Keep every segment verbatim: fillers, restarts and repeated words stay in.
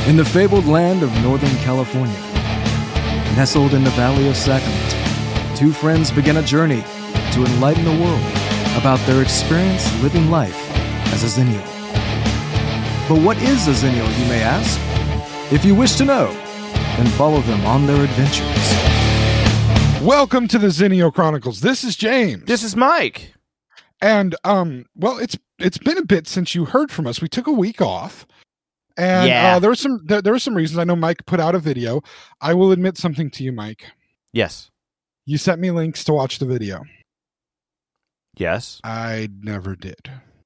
In the fabled land of Northern California, nestled in the Valley of Sacramento, two friends begin a journey to enlighten the world about their experience living life as a Zennial. But what is a Zennial, you may ask? If you wish to know, then follow them on their adventures. Welcome to the Zennial Chronicles. This is James. This is Mike. And, um, well, it's it's been a bit since you heard from us. We took a week off. And yeah. uh, there were some there, there were some reasons. I know Mike put out a video. I will admit something to you, Mike. Yes. You sent me links to watch the video. Yes. I never did.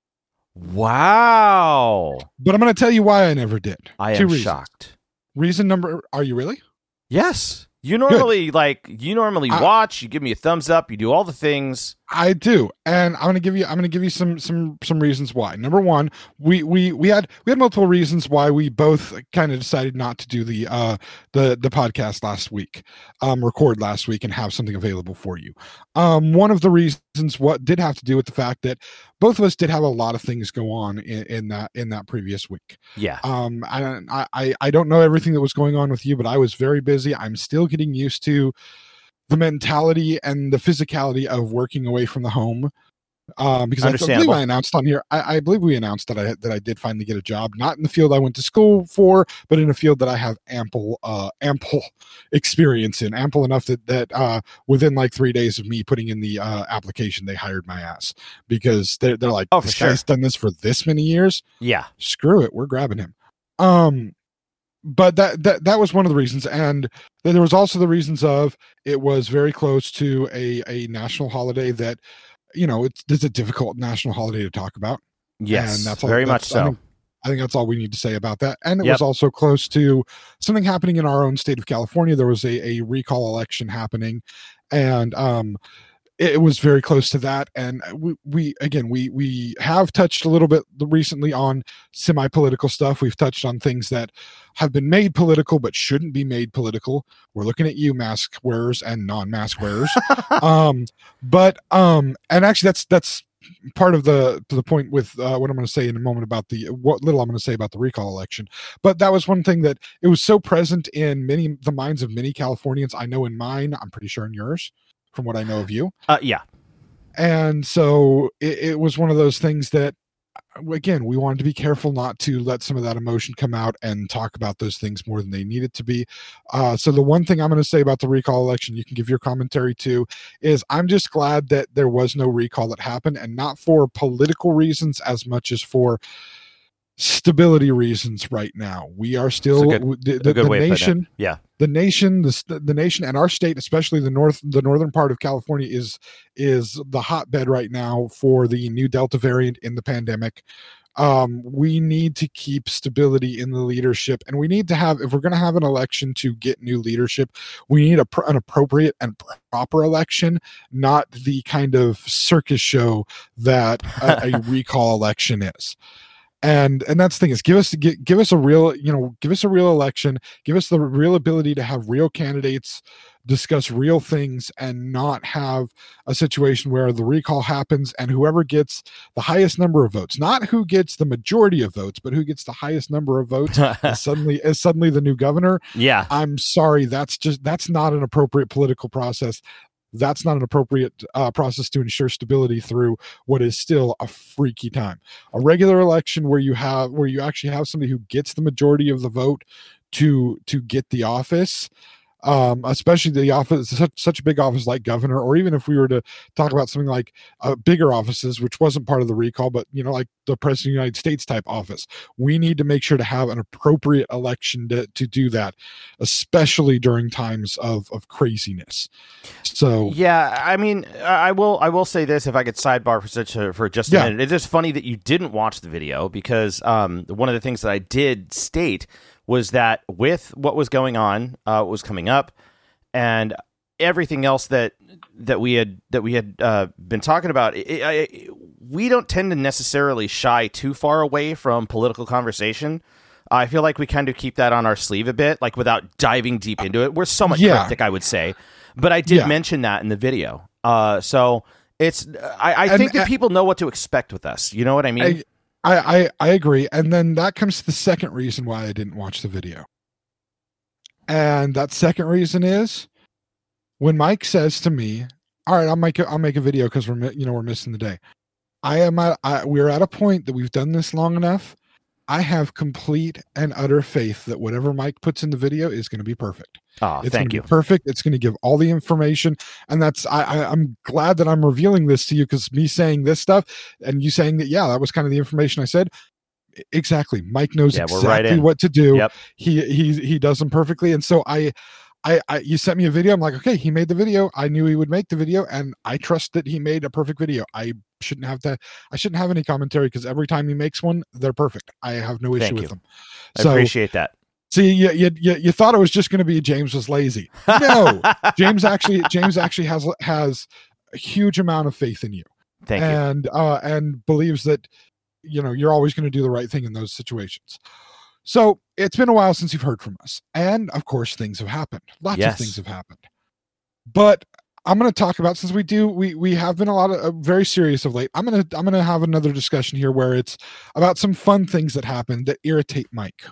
Wow. But I'm going to tell you why I never did. I Two am reasons. shocked. Reason number, are you really? Yes. You normally Good. like you normally I, watch, you give me a thumbs up, you do all the things. I do. And I'm going to give you I'm going to give you some some some reasons why. Number one, we we we had we had multiple reasons why we both kind of decided not to do the uh the the podcast last week. Um record last week and have something available for you. Um one of the reasons what did have to do with the fact that both of us did have a lot of things go on in, in that in that previous week. Yeah. Um I I I don't know everything that was going on with you, but I was very busy. I'm still getting used to the mentality and the physicality of working away from the home. Um, because I believe I announced on here, I, I believe we announced that I that I did finally get a job, not in the field I went to school for, but in a field that I have ample uh, ample experience in, ample enough that that uh, within like three days of me putting in the uh, application, they hired my ass because they're they're like, oh, this sure. guy's done this for this many years. Yeah, screw it, we're grabbing him. Um, but that that that was one of the reasons, and then there was also the reasons of it was very close to a a national holiday that, you know, it's, it's a difficult national holiday to talk about. Yes, and that's all, very that's, much so. I think, I think that's all we need to say about that. And it yep. was also close to something happening in our own state of California. There was a, a recall election happening, and um, it, it was very close to that. And we, we again, we we have touched a little bit recently on semi-political stuff. We've touched on things that have been made political but shouldn't be made political. We're looking at you, mask wearers and non-mask wearers. um, but um, and actually, that's that's part of the the point with uh, what I'm going to say in a moment about the what little I'm going to say about the recall election. But that was one thing that it was so present in many the minds of many Californians. I know in mine, I'm pretty sure in yours, from what I know of you. Uh, yeah. And so it, it was one of those things that, again, we wanted to be careful not to let some of that emotion come out and talk about those things more than they needed to be. Uh, so the one thing I'm going to say about the recall election, you can give your commentary to, is I'm just glad that there was no recall that happened, and not for political reasons as much as for stability reasons. Right now, we are still good, the, the, the nation. Yeah. The nation, the the nation, and our state, especially the north, the northern part of California, is is the hotbed right now for the new Delta variant in the pandemic. Um, we need to keep stability in the leadership, and we need to have, if we're going to have an election to get new leadership, we need a, an appropriate and proper election, not the kind of circus show that a, a recall election is. And and that's the thing is give us give, give us a real, you know, give us a real election, give us the real ability to have real candidates discuss real things, and not have a situation where the recall happens and whoever gets the highest number of votes, not who gets the majority of votes, but who gets the highest number of votes is suddenly is suddenly the new governor. Yeah. I'm sorry, that's just that's not an appropriate political process. That's not an appropriate uh, process to ensure stability through what is still a freaky time. A regular election where you have where you actually have somebody who gets the majority of the vote to to get the office, um, especially the office, such, such a big office like governor, or even if we were to talk about something like uh, bigger offices, which wasn't part of the recall, but, you know, like the President of the United States type office, we need to make sure to have an appropriate election to, to do that, especially during times of, of craziness. So, yeah, I mean, I will, I will say this, if I could sidebar for such a, for just a yeah. minute. It's just funny that you didn't watch the video, because um, one of the things that I did state was that with what was going on, uh, what was coming up, and everything else that that we had that we had uh, been talking about, it, it, we don't tend to necessarily shy too far away from political conversation. I feel like we kind of keep that on our sleeve a bit, like without diving deep into it. We're somewhat yeah. cryptic, I would say, but I did yeah. mention that in the video. Uh, so it's I, I think and, that people know what to expect with us. You know what I mean? I, I, I I agree, and then that comes to the second reason why I didn't watch the video. And that second reason is when Mike says to me, "All right, I'll make a, I'll make a video because we're you know we're missing the day." I am at I, we're at a point that we've done this long enough. I have complete and utter faith that whatever Mike puts in the video is going to be perfect. Oh, it's thank gonna you. Be perfect. It's going to give all the information, and that's I, I I'm glad that I'm revealing this to you because me saying this stuff and you saying that yeah that was kind of the information I said. Exactly, Mike knows Yeah, we're exactly right what to do. Yep. He he he does them perfectly, and so I. I, I, you sent me a video. I'm like, okay, he made the video. I knew he would make the video, and I trust that he made a perfect video. I shouldn't have to. I shouldn't have any commentary because every time he makes one, they're perfect. I have no issue Thank with you. them. I So, appreciate that. see, you, you you you thought it was just going to be James was lazy. No, James actually James actually has has a huge amount of faith in you, Thank you. and uh, and believes that you know you're always going to do the right thing in those situations. So it's been a while since you've heard from us. And of course, things have happened. Lots Yes. of things have happened. But I'm going to talk about, since we do, we we have been a lot of uh, very serious of late. I'm going to I'm going to have another discussion here where it's about some fun things that happen that irritate Mike.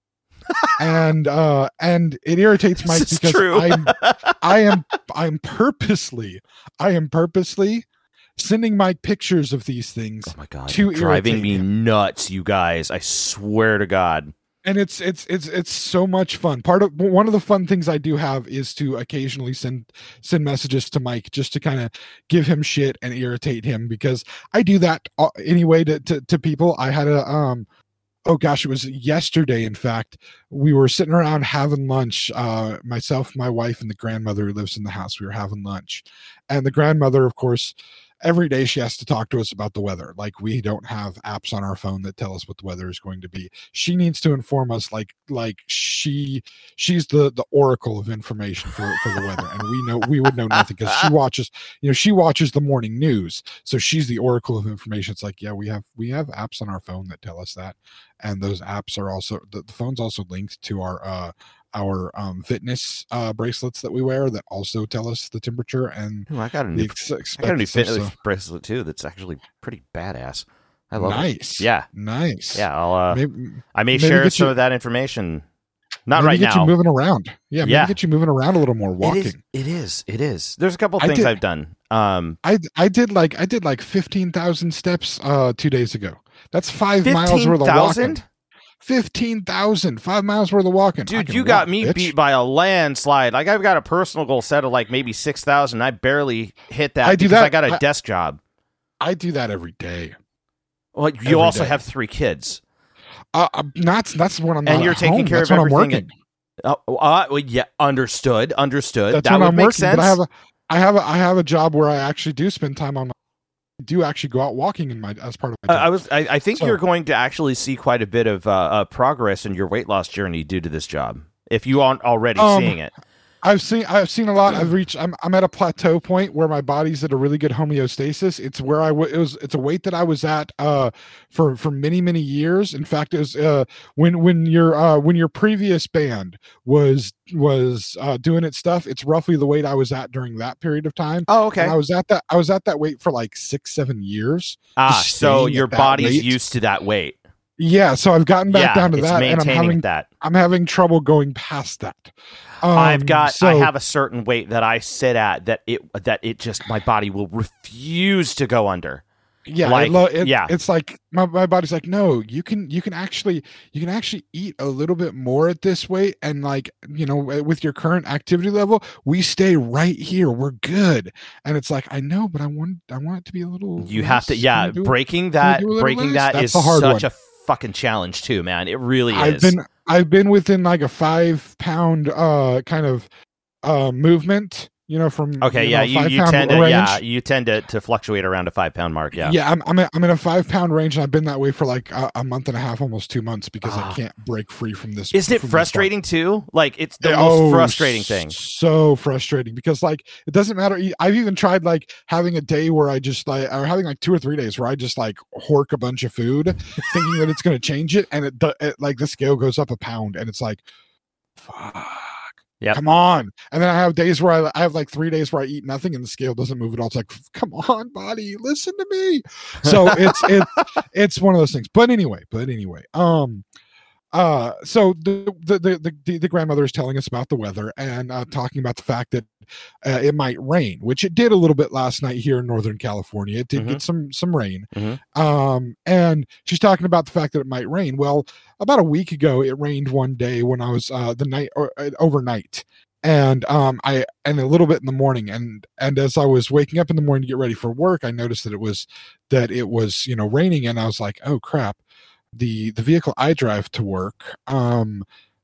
and uh and it irritates Mike This is because true. I'm I am I'm purposely I am purposely sending Mike pictures of these things. Oh my God, to you're driving irritate me him. nuts, you guys. I swear to God. And it's it's it's it's so much fun. Part of one of the fun things I do have is to occasionally send send messages to Mike just to kind of give him shit and irritate him, because I do that uh, anyway to, to to people. I had a um oh gosh, it was yesterday, in fact. We were sitting around having lunch, uh myself, my wife, and the grandmother who lives in the house. We were having lunch, and the grandmother, of course, every day she has to talk to us about the weather. Like, we don't have apps on our phone that tell us what the weather is going to be. She needs to inform us, like like she she's the the oracle of information for, for the weather, and we know we would know nothing because she watches you know she watches the morning news, so she's the oracle of information. It's like, yeah, we have we have apps on our phone that tell us that, and those apps are also the, the phone's also linked to our uh our um fitness uh bracelets that we wear that also tell us the temperature and Ooh, I got a the new, ex- I got a expected new stuff, fitness so- bracelet too. That's actually pretty badass. I love nice it. Yeah, nice yeah. I'll. Uh, maybe, I may maybe share get some you- of that information. Not maybe right get now. you moving around. Yeah, maybe Yeah. get you moving around a little more, It walking. is. It is. It is. There's a couple I things did- I've done. Um, I I did like I did like fifteen thousand steps uh two days ago. That's five miles fifteen worth of walking. thousand. fifteen thousand, five miles worth of walking. I Dude, can you got walk, me bitch. beat by a landslide. Like, I've got a personal goal set of like maybe six thousand. I barely hit that I do because that- I got a I- desk job. I do that every day. Well, you every also day. have three kids, Uh, uh, that's that's when I'm not and you're at taking home. care That's of when I'm everything. working. Uh, uh, well, yeah, understood. Understood. That's that when would I'm make working. sense. But I have a I have a I have a job where I actually do spend time on my I do actually go out walking in my as part of my Uh, job. I was. I, I think So- you're going to actually see quite a bit of uh, uh, progress in your weight loss journey due to this job, if you aren't already Um, seeing it. I've seen I've seen a lot. I've reached I'm I'm at a plateau point where my body's at a really good homeostasis. It's where I w- it was it's a weight that I was at uh for for many many years. In fact, it was uh when when your uh when your previous band was was uh doing its stuff, it's roughly the weight I was at during that period of time. Oh, okay. And I was at that I was at that weight for like six seven years. Ah, just so staying your at that body's weight. used to that weight. Yeah, so I've gotten back yeah, down to it's that, and I'm maintaining having that. I'm having trouble going past that. Um, I've got. so, I have a certain weight that I sit at that it that it just my body will refuse to go under. yeah, like, it lo- it- yeah. It's like my, my body's like, no, you can you can actually you can actually eat a little bit more at this weight, and like you know with your current activity level, we stay right here, we're good. And it's like, I know, but I want I want it to be a little. You have to. less. Yeah, Can we do it? breaking we that. do a little Breaking less? that That's is the hard such one. a fucking challenge too, man. It really I've is. been I've been within like a five pound uh kind of uh movement, you know, from Okay, you yeah, know, you, five you pound tend to range. yeah you tend to, to fluctuate around a five pound mark. Yeah. Yeah, I'm I'm, a, I'm in a five pound range, and I've been that way for like a, a month and a half, almost two months, because Ah. I can't break free from this. Isn't it from this frustrating too? Like, it's the Yeah, most oh, frustrating thing. So frustrating, because like it doesn't matter. I've even tried like having a day where I just like, or having like two or three days where I just like hork a bunch of food, thinking that it's going to change it, and it, do- it like the scale goes up a pound, and it's like, fuck. Yep. Come on. And then I have days where I, I have like three days where I eat nothing and the scale doesn't move at all. It's like, come on, body, listen to me. So it's it's it's one of those things. But anyway, but anyway, um, uh, so the the the the, the grandmother is telling us about the weather and uh, talking about the fact that uh, it might rain, which it did a little bit last night here in Northern California. It did Mhm. get some some rain, Mhm. um, and she's talking about the fact that it might rain. Well, about a week ago, it rained one day when I was uh, the night or uh, overnight, and um, I and a little bit in the morning, and and as I was waking up in the morning to get ready for work, I noticed that it was that it was you know raining, and I was like, oh crap. The the vehicle I drive to work, um,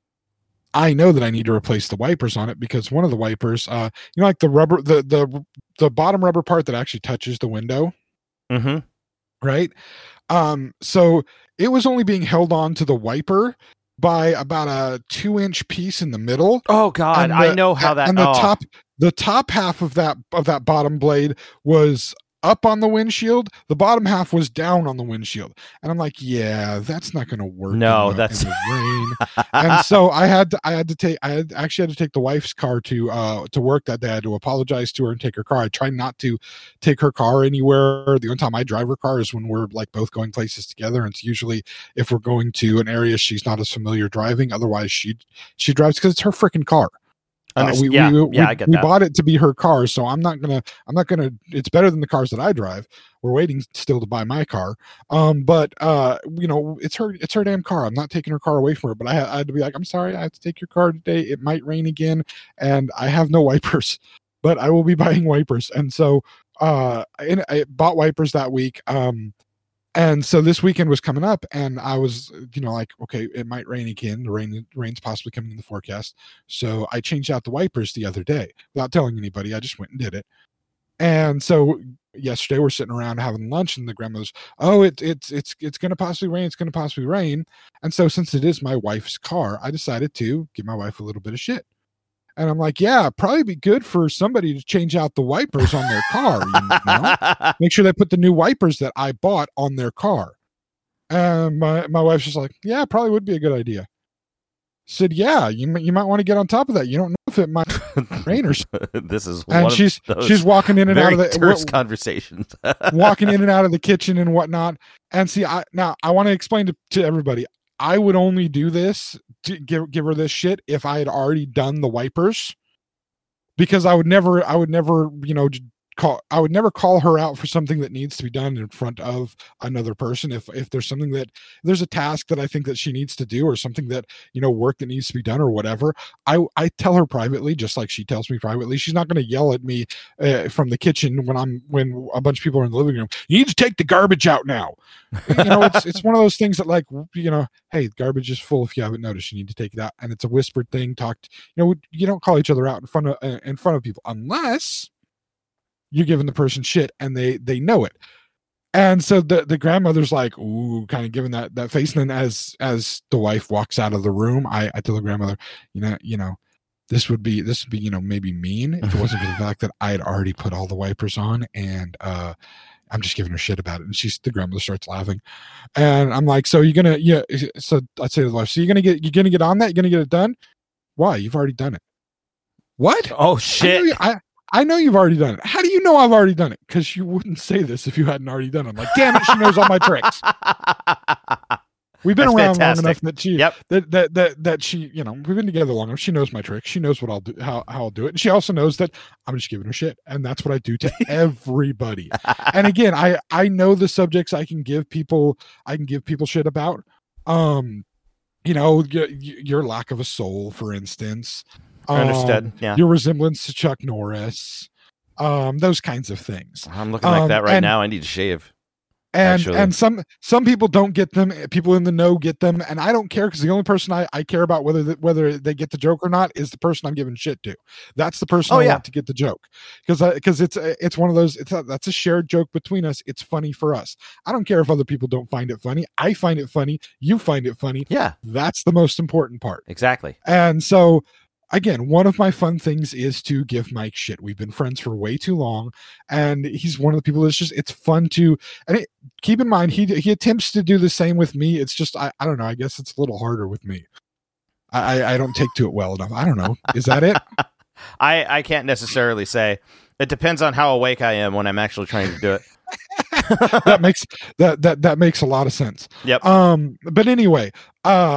I know that I need to replace the wipers on it because one of the wipers, uh, you know, like the rubber, the the the bottom rubber part that actually touches the window, Mhm. right? Um, so it was only being held on to the wiper by about a two inch piece in the middle. Oh God, And I the- know how that. and the oh. top the top half of that of that bottom blade was up on the windshield, the bottom half was down on the windshield, and I'm like, yeah, that's not going to work. No, in the, that's in the rain. And so I had to, I had to take, I had actually had to take the wife's car to uh to work that day. I had to apologize to her and take her car. I try not to take her car anywhere. The only time I drive her car is when we're like both going places together, and it's usually if we're going to an area she's not as familiar driving. Otherwise, she she drives because it's her freaking car. Uh, Underst- we, yeah, we, yeah, we, I get we that. bought it to be her car, so I'm not gonna, I'm not gonna. It's better than the cars that I drive. We're waiting still to buy my car, um, but uh, you know, it's her, it's her damn car. I'm not taking her car away from her, but I, I had to be like, I'm sorry, I have to take your car today. It might rain again, and I have no wipers, but I will be buying wipers, and so uh, I, I bought wipers that week. Um, and so this weekend was coming up, and I was, you know, like, okay, it might rain again. The rain, rain's possibly coming in the forecast. So I changed out the wipers the other day without telling anybody. I just went and did it. And so yesterday we're sitting around having lunch, and the grandmother's, oh, it, it's it's it's going to possibly rain. It's going to possibly rain. And so since it is my wife's car, I decided to give my wife a little bit of shit. And I'm like, yeah, probably be good for somebody to change out the wipers on their car. You know? Make sure they put the new wipers that I bought on their car. And my, my wife's just like, yeah, probably would be a good idea. I said, yeah, you, m- you might want to get on top of that. You don't know if it might rain or something. This is one And of she's those she's walking in and very out of the terse wa- conversations. walking in and out of the kitchen and whatnot. And see, I now I want to explain to, to everybody. I would only do this to give give her this shit if I had already done the wipers, because I would never I would never you know j- call I would never call her out for something that needs to be done in front of another person. If if there's something that if there's a task that I think that she needs to do, or something that you know work that needs to be done or whatever, I I tell her privately, just like she tells me privately. She's not going to yell at me uh, from the kitchen when I'm when a bunch of people are in the living room. You need to take the garbage out now. You know, it's it's one of those things that, like, you know, hey, garbage is full. If you haven't noticed, you need to take it out. And it's a whispered thing. Talked, you know, you don't call each other out in front of uh, in front of people unless you're giving the person shit and they they know it. And so the the grandmother's like, ooh, kind of giving that that face. And then as as the wife walks out of the room, I I tell the grandmother, you know, you know, this would be this would be you know maybe mean if it wasn't for the fact that I had already put all the wipers on, and uh I'm just giving her shit about it. And she's the grandmother starts laughing, and I'm like, so you're gonna yeah. So I'd say to the wife, so you're gonna get you're gonna get on that. You're gonna get it done. Why? You've already done it. What? Oh I know, shit! you, I I know you've already done it. How do you know I've already done it? Because you wouldn't say this if you hadn't already done it. I'm like, damn it, she knows all my tricks. We've been That's around fantastic. long enough that she Yep. that, that that that she, you know, we've been together long enough. She knows my tricks. She knows what I'll do, how how I'll do it. And she also knows that I'm just giving her shit. And that's what I do to everybody. And again, I I know the subjects I can give people I can give people shit about. Um, you know, y- y- your lack of a soul, for instance. Um, Understood. Yeah. Your resemblance to Chuck Norris. Um, those kinds of things. I'm looking like um, that right and- now. I need to shave. And Actually. and some some people don't get them. People in the know get them, and I don't care, because the only person I, I care about whether the, whether they get the joke or not is the person I'm giving shit to. That's the person Oh, I yeah. want to get the joke, because because it's it's one of those. It's a, that's a shared joke between us. It's funny for us. I don't care if other people don't find it funny. I find it funny. You find it funny. Yeah. That's the most important part. Exactly. And so, again, one of my fun things is to give Mike shit. We've been friends for way too long, and he's one of the people that's just, it's fun to, and it, keep in mind, he he attempts to do the same with me. It's just, I, I don't know, I guess it's a little harder with me. I, I don't take to it well enough. I don't know. Is that it? I, I can't necessarily say. It depends on how awake I am when I'm actually trying to do it. that makes that that that makes a lot of sense. Yep. Um, but anyway, uh,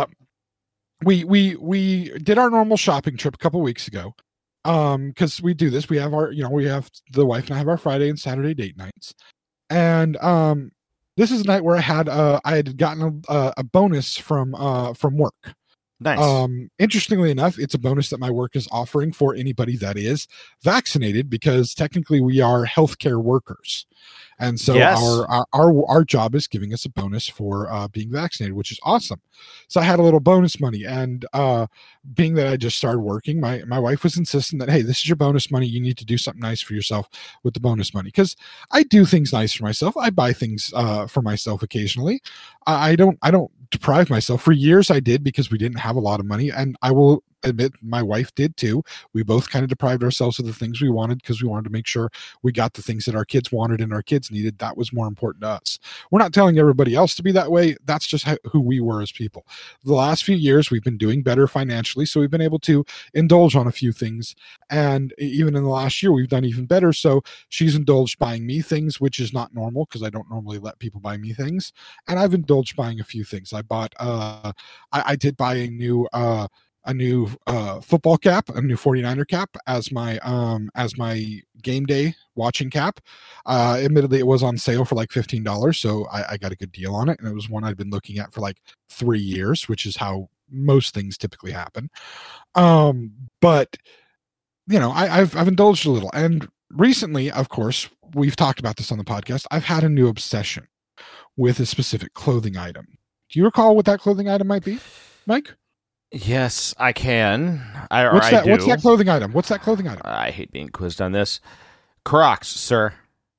we we we did our normal shopping trip a couple weeks ago. Um, because we do this, we have our, you know, we have the wife and I have our Friday and Saturday date nights, and um, this is a night where I had uh I had gotten a, a bonus from uh from work. Nice. Um, interestingly enough, it's a bonus that my work is offering for anybody that is vaccinated, because technically we are healthcare workers. And so yes. our, our our our job is giving us a bonus for uh, being vaccinated, which is awesome. So I had a little bonus money, and uh, being that I just started working, my my wife was insisting that, hey, this is your bonus money. You need to do something nice for yourself with the bonus money, because I do things nice for myself. I buy things uh, for myself occasionally. I, I don't I don't deprive myself. For years I did, because we didn't have a lot of money, and I will admit my wife did too. We both kind of deprived ourselves of the things we wanted, because we wanted to make sure we got the things that our kids wanted and our kids needed. That was more important to us. We're not telling everybody else to be that way. That's just how, who we were as people. The last few years we've been doing better financially, so we've been able to indulge on a few things, and even in the last year we've done even better. So she's indulged buying me things, which is not normal, because I don't normally let people buy me things, and I've indulged buying a few things. I bought uh I, I did buy a new uh a new uh, football cap, a new forty-niner cap as my um, as my game day watching cap. Uh, admittedly, it was on sale for like fifteen dollars, so I, I got a good deal on it, and it was one I'd been looking at for like three years, which is how most things typically happen. Um, but you know, I, I've I've indulged a little, and recently, of course, we've talked about this on the podcast. I've had a new obsession with a specific clothing item. Do you recall what that clothing item might be, Mike? Yes, I can. I, or what's I that? do. What's that clothing item? What's that clothing item? I hate being quizzed on this. Crocs, sir.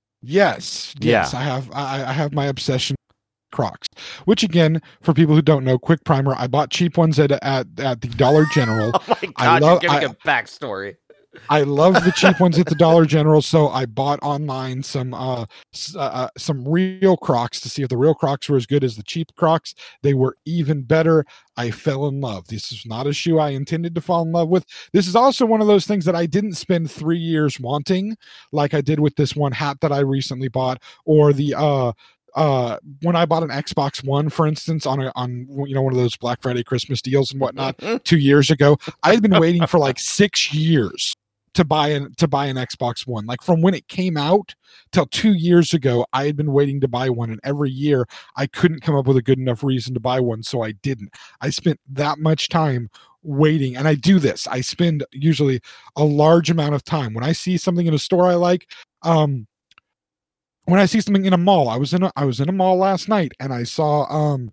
Yes, yes. Yeah. I have. I, I have my obsession with Crocs. Which, again, for people who don't know, quick primer. I bought cheap ones at at, at the Dollar General. Oh my god! I love, you're giving I, a backstory. I love the cheap ones at the Dollar General, so I bought online some uh, uh some real Crocs to see if the real Crocs were as good as the cheap Crocs. They were even better. I fell in love. This is not a shoe I intended to fall in love with. This is also one of those things that I didn't spend three years wanting, like I did with this one hat that I recently bought, or the uh uh when I bought an Xbox One, for instance, on a on you know one of those Black Friday Christmas deals and whatnot two years ago. I had been waiting for like six years to buy an to buy an Xbox One. Like from when it came out till two years ago, I had been waiting to buy one, and every year I couldn't come up with a good enough reason to buy one, so I didn't. I spent that much time waiting, and I do this. I spend usually a large amount of time when I see something in a store I like. Um, when I see something in a mall, I was in a I was in a mall last night, and I saw um.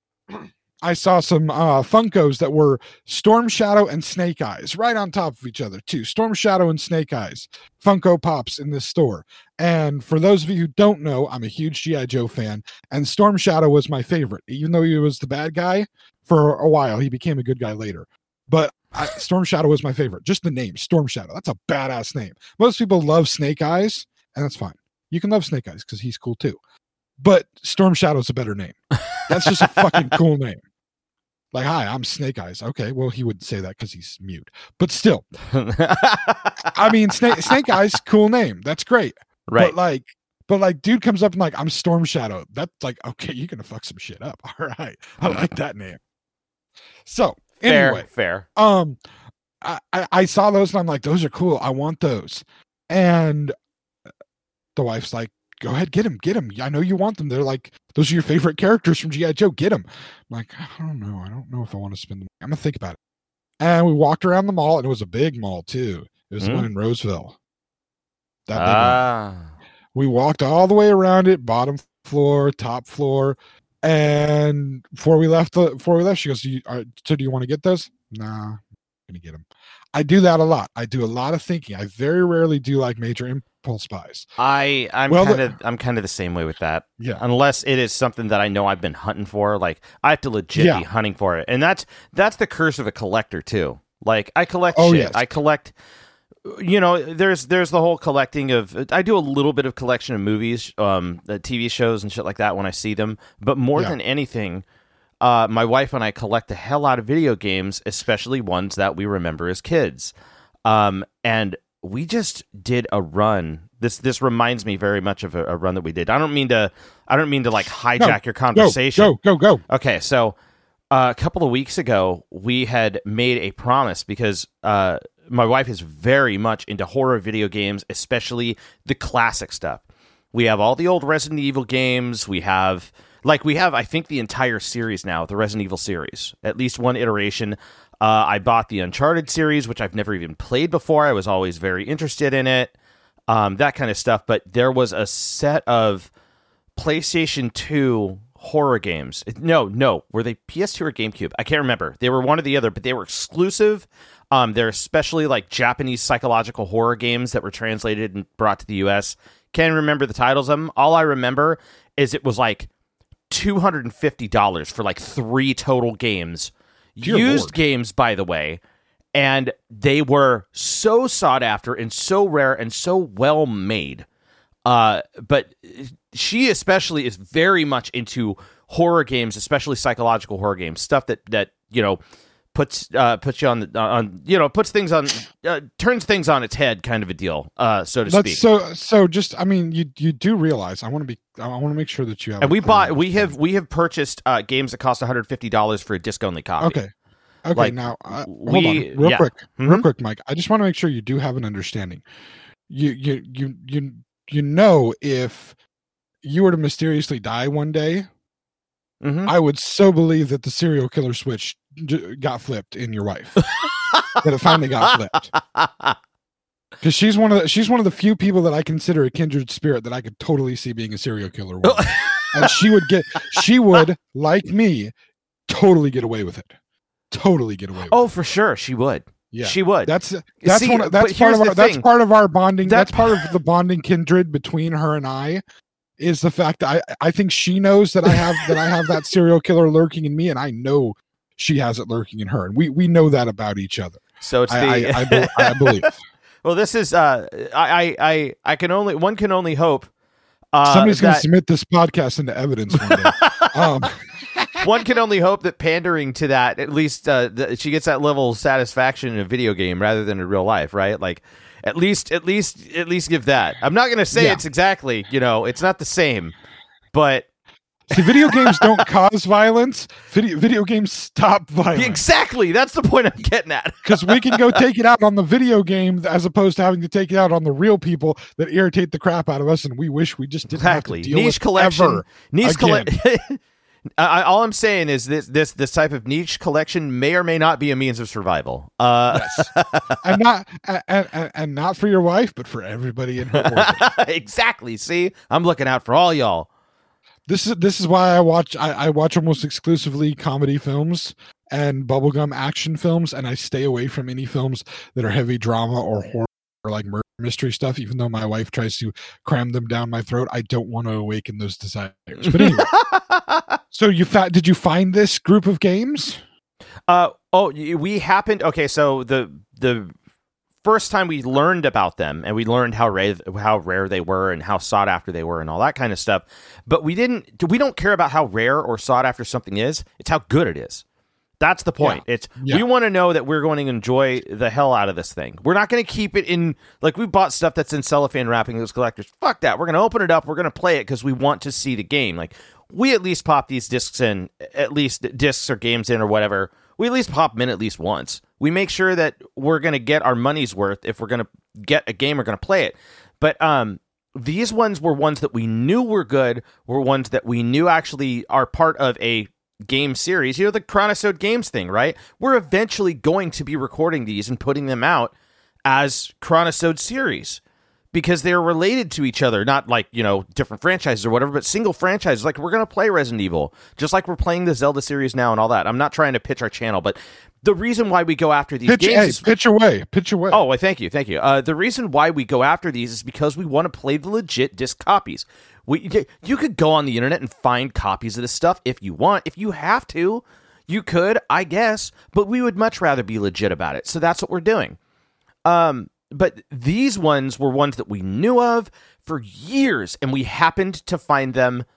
I saw some uh, Funkos that were Storm Shadow and Snake Eyes right on top of each other, too. Storm Shadow and Snake Eyes Funko Pops in this store. And for those of you who don't know, I'm a huge G I. Joe fan, and Storm Shadow was my favorite. Even though he was the bad guy for a while, he became a good guy later. But I, Storm Shadow was my favorite. Just the name, Storm Shadow. That's a badass name. Most people love Snake Eyes, and that's fine. You can love Snake Eyes because he's cool, too. But Storm Shadow's a better name. That's just a fucking cool name. Like, hi, I'm Snake Eyes. Okay, well, he wouldn't say that because he's mute. But still, I mean, Snake Snake Eyes, cool name. That's great. Right. But like, but like, dude comes up and like, I'm Storm Shadow. That's like, okay, you're gonna fuck some shit up. All right, I like that name. So fair, anyway, fair. Um, I, I I saw those and I'm like, those are cool. I want those. And the wife's like, go ahead, get him, get him. I know you want them. They're like, those are your favorite characters from G I. Joe. Get them. I'm like, I don't know. I don't know if I want to spend them. I'm gonna think about it. And we walked around the mall, and it was a big mall too. It was mm. the one in Roseville. That big ah. one. We walked all the way around it, bottom floor, top floor, and before we left, the before we left, she goes, do you, are, "So do you want to get those?" Nah, I'm gonna get them. I do that a lot. I do a lot of thinking. I very rarely do like major impulse buys. I I'm well, kind of I'm kind of the same way with that. Yeah. Unless it is something that I know I've been hunting for, like I have to legit yeah. be hunting for it, and that's that's the curse of a collector too. Like I collect oh, shit. Yes. I collect. You know, there's there's the whole collecting of. I do a little bit of collection of movies, um, the T V shows and shit like that when I see them. But more yeah. than anything, uh, my wife and I collect the hell out of video games, especially ones that we remember as kids. Um, and we just did a run. This this reminds me very much of a, a run that we did. I don't mean to I don't mean to like hijack no, your conversation. Go, go, go, go. Okay, so uh, a couple of weeks ago, we had made a promise because uh, my wife is very much into horror video games, especially the classic stuff. We have all the old Resident Evil games. We have like we have I think the entire series now, the Resident Evil series, at least one iteration. Uh, I bought the Uncharted series, which I've never even played before. I was always very interested in it, um, that kind of stuff. But there was a set of PlayStation two horror games. No, no. Were they P S two or GameCube? I can't remember. They were one or the other, but they were exclusive. Um, they're especially like Japanese psychological horror games that were translated and brought to the U S. Can't remember the titles of them. All I remember is it was like two hundred fifty dollars for like three total games. Dear Used Lord. Games, by the way, and they were so sought after and so rare and so well made. Uh, but she especially is very much into horror games, especially psychological horror games, stuff that that you know puts uh, puts you on the on you know puts things on uh, turns things on its head, kind of a deal, uh, so to That's speak. So so just I mean you you do realize I want to be I want to make sure that you have. And we bought we have we have purchased uh, games that cost one hundred fifty dollars for a disc only copy. Okay. Okay, like, now uh, hold we, on, real yeah. quick, mm-hmm. real quick, Mike. I just want to make sure you do have an understanding. You, you, you, you, you know, if you were to mysteriously die one day, mm-hmm. I would so believe that the serial killer switch j- got flipped in your wife. That it finally got flipped. Because she's one of the, she's one of the few people that I consider a kindred spirit that I could totally see being a serial killer with. And she would get, she would like me, totally get away with it. Totally get away with oh it. For sure she would yeah she would that's that's See, one of, that's part of our, that's part of our bonding that, that's part of the bonding kindred between her and I is the fact that I I think she knows that I have that I have that serial killer lurking in me, and I know she has it lurking in her, and we we know that about each other. So it's the I, I, I, be, I believe well this is uh I I I can only one can only hope uh somebody's that... gonna submit this podcast into evidence one day. um One can only hope that pandering to that, at least uh, that she gets that level of satisfaction in a video game rather than in real life, right? Like, at least, at least, at least give that. I'm not going to say yeah. it's exactly, you know, it's not the same, but see, video games don't cause violence. Video video games stop violence. Exactly, that's the point I'm getting at. Because we can go take it out on the video game as opposed to having to take it out on the real people that irritate the crap out of us, and we wish we just didn't exactly. have to deal Niche with collection. Ever niche collection. I, all I'm saying is this: this this type of niche collection may or may not be a means of survival. Uh, yes. and not and, and, and not for your wife, but for everybody in her orbit. Exactly. See, I'm looking out for all y'all. This is this is why I watch I, I watch almost exclusively comedy films and bubblegum action films, and I stay away from any films that are heavy drama or horror or like murder mystery stuff. Even though my wife tries to cram them down my throat, I don't want to awaken those desires. But anyway. So you fa- did you find this group of games? Uh oh, we happened. Okay, so the the first time we learned about them, and we learned how rare how rare they were, and how sought after they were, and all that kind of stuff. But we didn't. We don't care about how rare or sought after something is. It's how good it is. That's the point. Yeah. It's yeah. we want to know that we're going to enjoy the hell out of this thing. We're not going to keep it in like we bought stuff that's in cellophane wrapping as collectors. Fuck that. We're going to open it up. We're going to play it because we want to see the game. Like we at least pop these discs in, at least discs or games in or whatever. We at least pop them in at least once. We make sure that we're going to get our money's worth if we're going to get a game. We're going to play it. But um, these ones were ones that we knew were good. Were ones that we knew actually are part of a game series, you know, the Chronosode Games thing, right? We're eventually going to be recording these and putting them out as Chronosode series because they're related to each other, not like, you know, different franchises or whatever, but single franchises. Like we're going to play Resident Evil, just like we're playing the Zelda series now and all that. I'm not trying to pitch our channel, but the reason why we go after these pitch, games hey, is... pitch away, pitch away. Oh, well, thank you, thank you. Uh, the reason why we go after these is because we want to play the legit disc copies. We, you could go on the internet and find copies of this stuff if you want. If you have to, you could, I guess. But we would much rather be legit about it. So that's what we're doing. Um, but these ones were ones that we knew of for years, and we happened to find them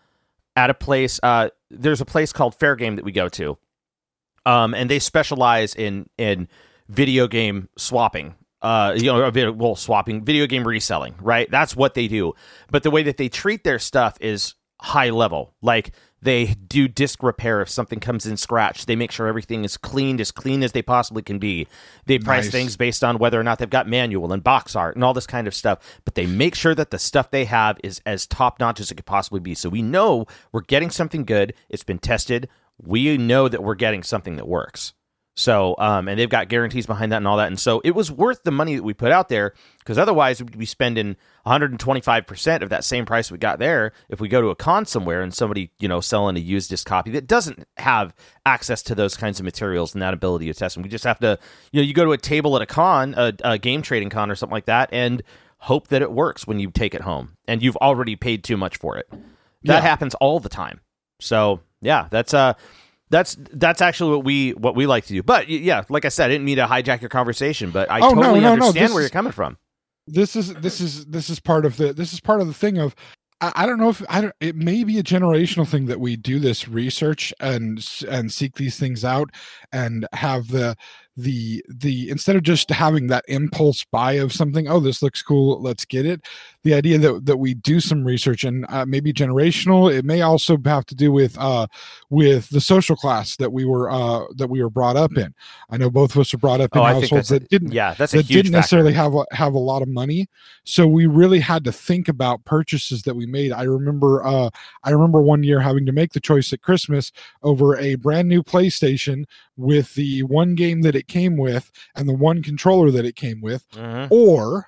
at a place. Uh, there's a place called Fair Game that we go to, um, and they specialize in in video game swapping. Uh, you know, video, well, swapping, video game reselling, right? That's what they do. But the way that they treat their stuff is high level. Like, they do disc repair if something comes in scratched. They make sure everything is cleaned, as clean as they possibly can be. They price Nice. things based on whether or not they've got manual and box art and all this kind of stuff. But they make sure that the stuff they have is as top-notch as it could possibly be. So we know we're getting something good. It's been tested. We know that we're getting something that works. So, um, and they've got guarantees behind that and all that. And so it was worth the money that we put out there, because otherwise we'd be spending one hundred twenty-five percent of that same price we got there if we go to a con somewhere and somebody, you know, selling a used disc copy that doesn't have access to those kinds of materials and that ability to test them. We just have to, you know, you go to a table at a con, a, a game trading con or something like that, and hope that it works when you take it home and you've already paid too much for it. That Yeah. happens all the time. So, yeah, that's uh That's that's actually what we what we like to do. But yeah, like I said, I didn't mean to hijack your conversation, but I Oh, no, totally no, no, understand this where is- you're coming from. This is this is this is part of the this is part of the thing of I, I don't know if I don't, it may be a generational thing that we do this research and s- and seek these things out and have the the the instead of just having that impulse buy of something, oh, this looks cool, let's get it. The idea that that we do some research, and uh, maybe generational. It may also have to do with uh with the social class that we were uh that we were brought up in. I know both of us were brought up in Oh, I think households that's a- that didn't Yeah, that's a that huge didn't necessarily factor. have a, have a lot of money, so we really had to think about purchases that we made. I remember uh I remember one year having to make the choice at Christmas over a brand new PlayStation with the one game that it came with and the one controller that it came with, Mhm. or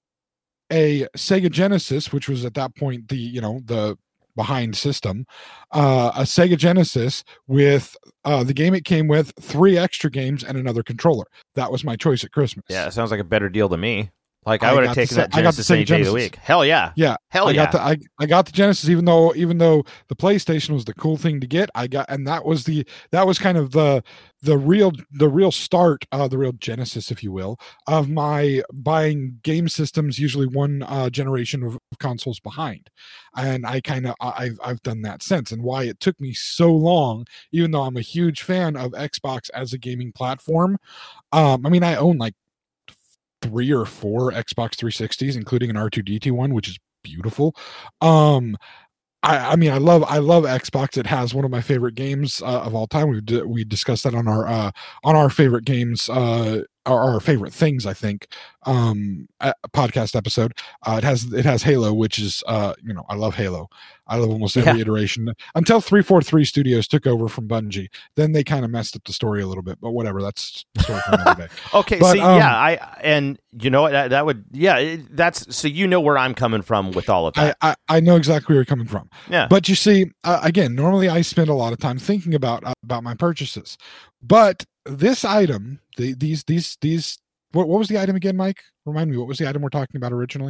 a Sega Genesis, which was at that point the you know the behind system, uh, a Sega Genesis with uh, the game it came with, three extra games, and another controller. That was my choice at Christmas. Yeah, it sounds like a better deal to me. Like I I would have got the taken Se- that I got the Genesis any Sega day of the Genesis. week. Hell yeah. Yeah, Hell I yeah. got the I, I got the Genesis, even though even though the PlayStation was the cool thing to get. I got and that was the that was kind of the the real the real start, uh, the real genesis, if you will, of my buying game systems. Usually one uh, generation of consoles behind, and I kind of I've I've done that since. And why it took me so long, even though I'm a huge fan of Xbox as a gaming platform. Um, I mean, I own like three or four Xbox three sixties, including an R two D two one, which is beautiful. Um, I, I mean, I love I love Xbox. It has one of my favorite games uh, of all time. We d- we discussed that on our uh, on our favorite games, uh, our, our favorite things. I think um, a podcast episode. Uh, it has it has Halo, which is uh, you know I love Halo. I love almost every Yeah. iteration until three forty-three Studios took over from Bungie. Then they kind of messed up the story a little bit, but whatever. That's a story for another day. Okay, But, see, um, yeah, I and you know what that, that would yeah, it, that's so you know where I'm coming from with all of I, that. I I know exactly where you're coming from. yeah. But you see, uh, again, normally I spend a lot of time thinking about uh, about my purchases, but this item, the, these these these, what what was the item again, Mike? Remind me, what was the item we're talking about originally?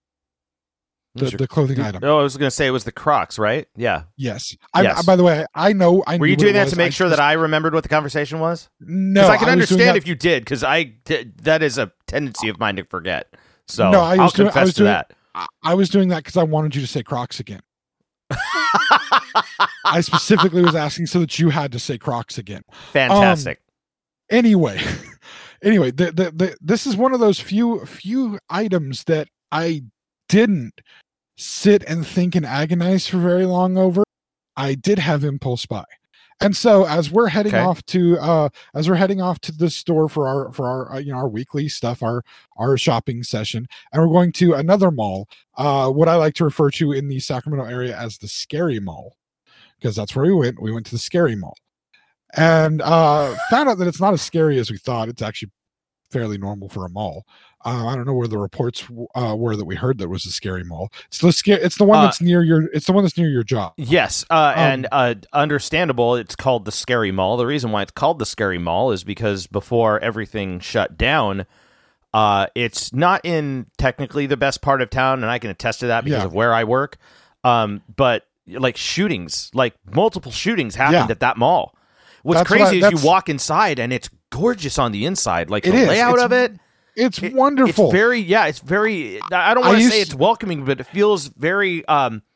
The, Those are- the clothing item. Oh, I was going to say it was the Crocs, right? Yeah. Yes. I, Yes. by the way, I know. I Were knew you what doing it that was. to make sure just- that I remembered what the conversation was? No, Because I can was doing understand that- if you did, because I t- that is a tendency of mine to forget. So No, I I'll was doing- I confess was to doing- that. I- I was doing that because I wanted you to say Crocs again. I specifically was asking so that you had to say Crocs again. Fantastic. Anyway, anyway, the, the, the, this is one of those few few items that I didn't sit and think and agonize for very long over. I did have impulse buy. And so as we're heading Okay. off to uh as we're heading off to the store for our for our uh, you know our weekly stuff, our our shopping session, and we're going to another mall, uh what I like to refer to in the Sacramento area as the Scary Mall, because that's where we went. We went to the Scary Mall. And uh found out that it's not as scary as we thought. It's actually fairly normal for a mall. Uh, I don't know where the reports uh, were that we heard that was a Scary Mall. It's the scare. It's the one Uh, that's near your. It's the one that's near your job. Yes, uh, and Um, uh, understandable. It's called the Scary Mall. The reason why it's called the Scary Mall is because before everything shut down, uh, it's not in technically the best part of town, and I can attest to that because Yeah. of where I work. Um, but like shootings, like multiple shootings happened Yeah. at that mall. What's That's what crazy I- is that's- you walk inside and it's gorgeous on the inside. Like It the is. layout It's of it. It's It- wonderful. It's very, yeah, it's very, I don't I want to used say to- it's welcoming, but it feels very, um,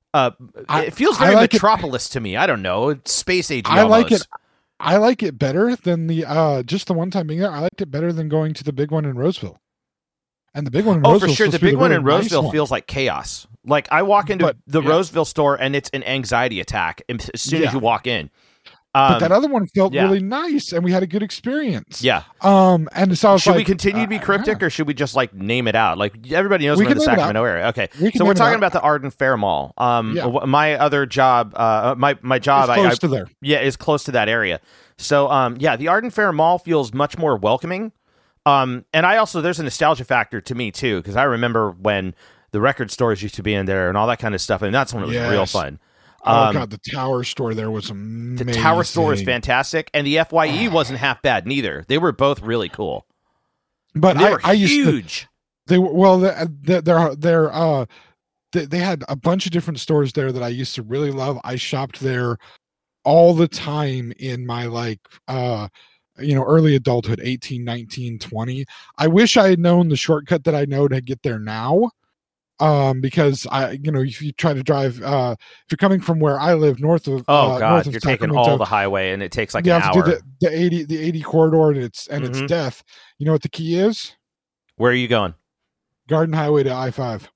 Uh, I- it feels I very like it- Metropolis to me. I don't know. It's space age. I like it. I like it better than the uh just the one time being there. I liked it better than going to the big one in Roseville. And the big one in Oh, Roseville for sure. is The supposed to be big one really in nice Roseville one. feels like chaos. Like I walk into But, the yeah. Roseville store and it's an anxiety attack as soon as Yeah. you walk in. But Um, that other one felt yeah. really nice, and we had a good experience. yeah. Um, and so I was Should we like, continue to be uh, cryptic, yeah. or should we just like name it out? Like everybody knows We we're in can the name it Sacramento area. Okay, We can so we're name it talking out. about the Arden Fair Mall. Um, Yeah. wh- my other job, uh, my my job, It's I, close I to there. yeah, is close to that area. So um, yeah, the Arden Fair Mall feels much more welcoming. Um, and I also there's a nostalgia factor to me too, because I remember when the record stores used to be in there and all that kind of stuff, and that's when it was real Yes. fun. Oh Um, god, the Tower store there was The amazing. Tower store is fantastic, and the F Y E wasn't half bad neither. They were both really cool. But They I, were I used to. huge. They were well. They're they're, they're uh, they, they had a bunch of different stores there that I used to really love. I shopped there all the time in my like uh you know early adulthood, eighteen, nineteen, twenty. I wish I had known the shortcut that I know to get there now. Um, because I, you know, if you try to drive, uh, if you're coming from where I live, north of, Oh uh, god, north of you're taking Sacramento, all the highway, and it takes like you an have to hour. do the, the eighty, the eighty corridor, and it's and Mhm. it's death. You know what the key is? Where are you going? Garden Highway to I five.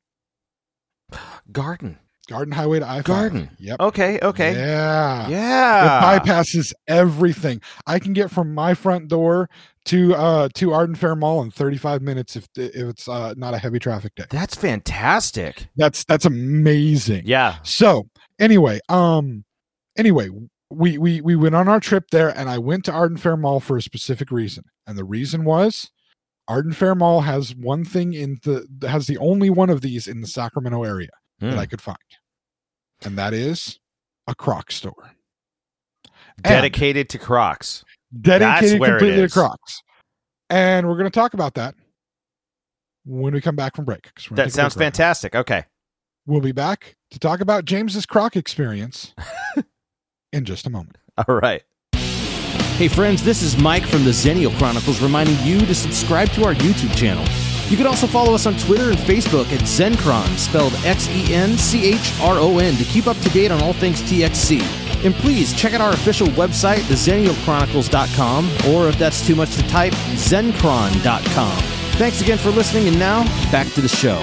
Garden. Garden Highway to I five. Garden. Yep. Okay. Okay. Yeah. Yeah. It bypasses everything. I can get from my front door to uh to Arden Fair Mall in thirty-five minutes if if it's uh, not a heavy traffic day. That's fantastic. That's that's amazing. Yeah. So anyway, um, anyway, we we we went on our trip there, and I went to Arden Fair Mall for a specific reason, and the reason was Arden Fair Mall has one thing in the has the only one of these in the Sacramento area that Hmm. I could find, and that is a Crocs store. Dedicated to Crocs. Dedicated where it completely to is. Crocs. And we're going to talk about that when we come back from break. 'cause we're gonna That take a break sounds right now. fantastic. Okay. We'll be back to talk about James's Croc experience in just a moment. All right. Hey friends, this is Mike from the Zennial Chronicles reminding you to subscribe to our YouTube channel. You can also follow us on Twitter and Facebook at Zencron, spelled X E N C H R O N, to keep up to date on all things T X C. And please check out our official website, the zennial chronicles dot com, or if that's too much to type, zencron dot com. Thanks again for listening, and now, back to the show.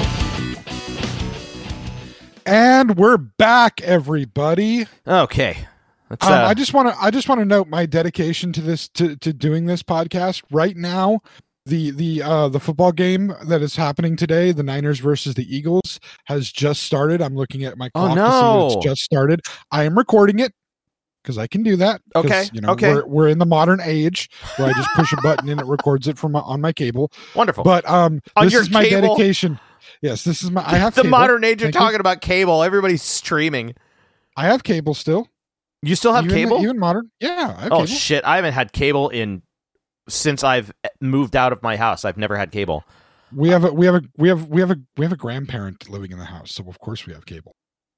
And we're back, everybody. Okay. Let's, Um, uh, I just want to I just want to note my dedication to this to, to doing this podcast right now. The the uh the football game that is happening today, the Niners versus the Eagles, has just started. I'm looking at my Oh, clock to see no. that it's just started. I am recording it because I can do that. 'cause, Okay, you know, okay. We're, we're in the modern age where I just push a button and it records it from my, on my cable. wonderful. But um, On this your is my cable? dedication. Yes, this is my. I have the cable. modern age of Thank you. talking about cable. Everybody's streaming. I have cable still. You still have even, cable? Even modern. Yeah. I have Oh cable. shit! I haven't had cable in since I've moved out of my house. I've never had cable. We have a we have a we have we have a we have a grandparent living in the house, so of course we have cable.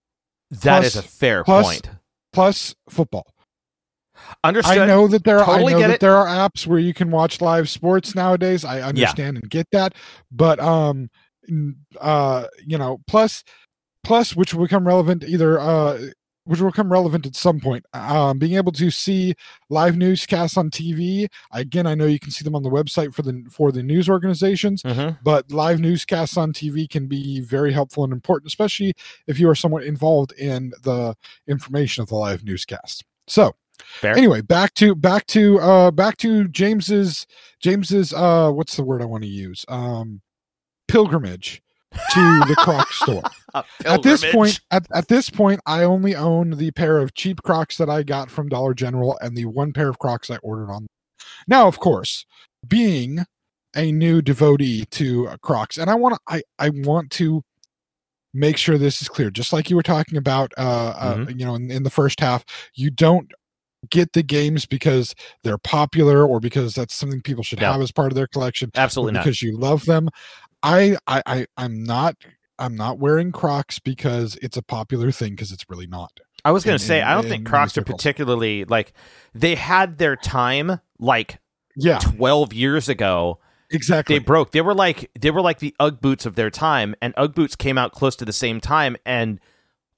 That Plus- is a fair plus- point. Plus football. Understood. I know that there are Totally I know get that it. there are apps where you can watch live sports nowadays. I understand and get that, but um, n- uh, you know, plus plus which will become relevant either uh. which will become relevant at some point. Um, being able to see live newscasts on T V. Again, I know you can see them on the website for the for the news organizations, Mhm. but live newscasts on T V can be very helpful and important, especially if you are somewhat involved in the information of the live newscast. So, Fair. anyway, back to back to uh, back to James's James's uh, what's the word I want to use? Um, pilgrimage to the Crocs store. A At this pilgrimage. point, at, at this point, I only own the pair of cheap Crocs that I got from Dollar General and the one pair of Crocs I ordered on. Now, of course, being a new devotee to uh, Crocs, and I want to, I, I want to make sure this is clear. Just like you were talking about, uh, uh you know, in, in the first half, you don't get the games because they're popular or because that's something people should No. have as part of their collection, Absolutely or not. because you love them. I, I, I, I'm not. I'm not wearing Crocs because it's a popular thing, because it's really not. I was going in- to say, in- I don't in think many Crocs are circles. particularly like they had their time like Yeah, twelve years ago. exactly. They broke. They were like they were like the Ugg boots of their time, and Ugg boots came out close to the same time, and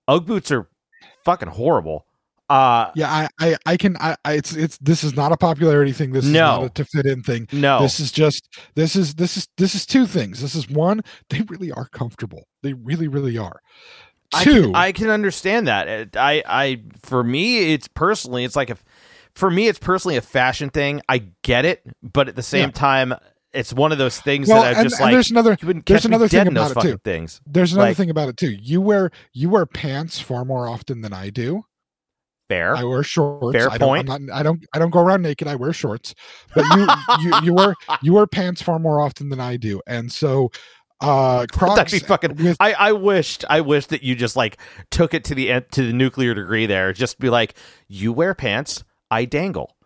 Ugg boots are fucking horrible. Uh, yeah, I, I, I can. I, I, it's, it's. This is not a popularity thing. This is No. not a to fit in thing. no, This is just. This is. This is. This is two things. This is one. They really are comfortable. They really, really are. I Two. can, I can understand that. It- I, I, for me, it's personally, it's like a, for me, it's personally a fashion thing. I get it, but at the same Yeah. time, it's one of those things Well, that I'm and- just and like. there's another- you wouldn't there's catch me another dead thing in those about it, fucking too. things. There's another Like- thing about it too. You wear you wear pants far more often than I do. Fair. I wear shorts. Fair I don't, point. I'm not, I don't. I don't go around naked. I wear shorts. But you, you, you wear you wear pants far more often than I do, and so uh, Crocs. That'd be fucking. with, I, I wished I wished that you just like took it to the en- to the nuclear degree there. Just be like, you wear pants, I dangle.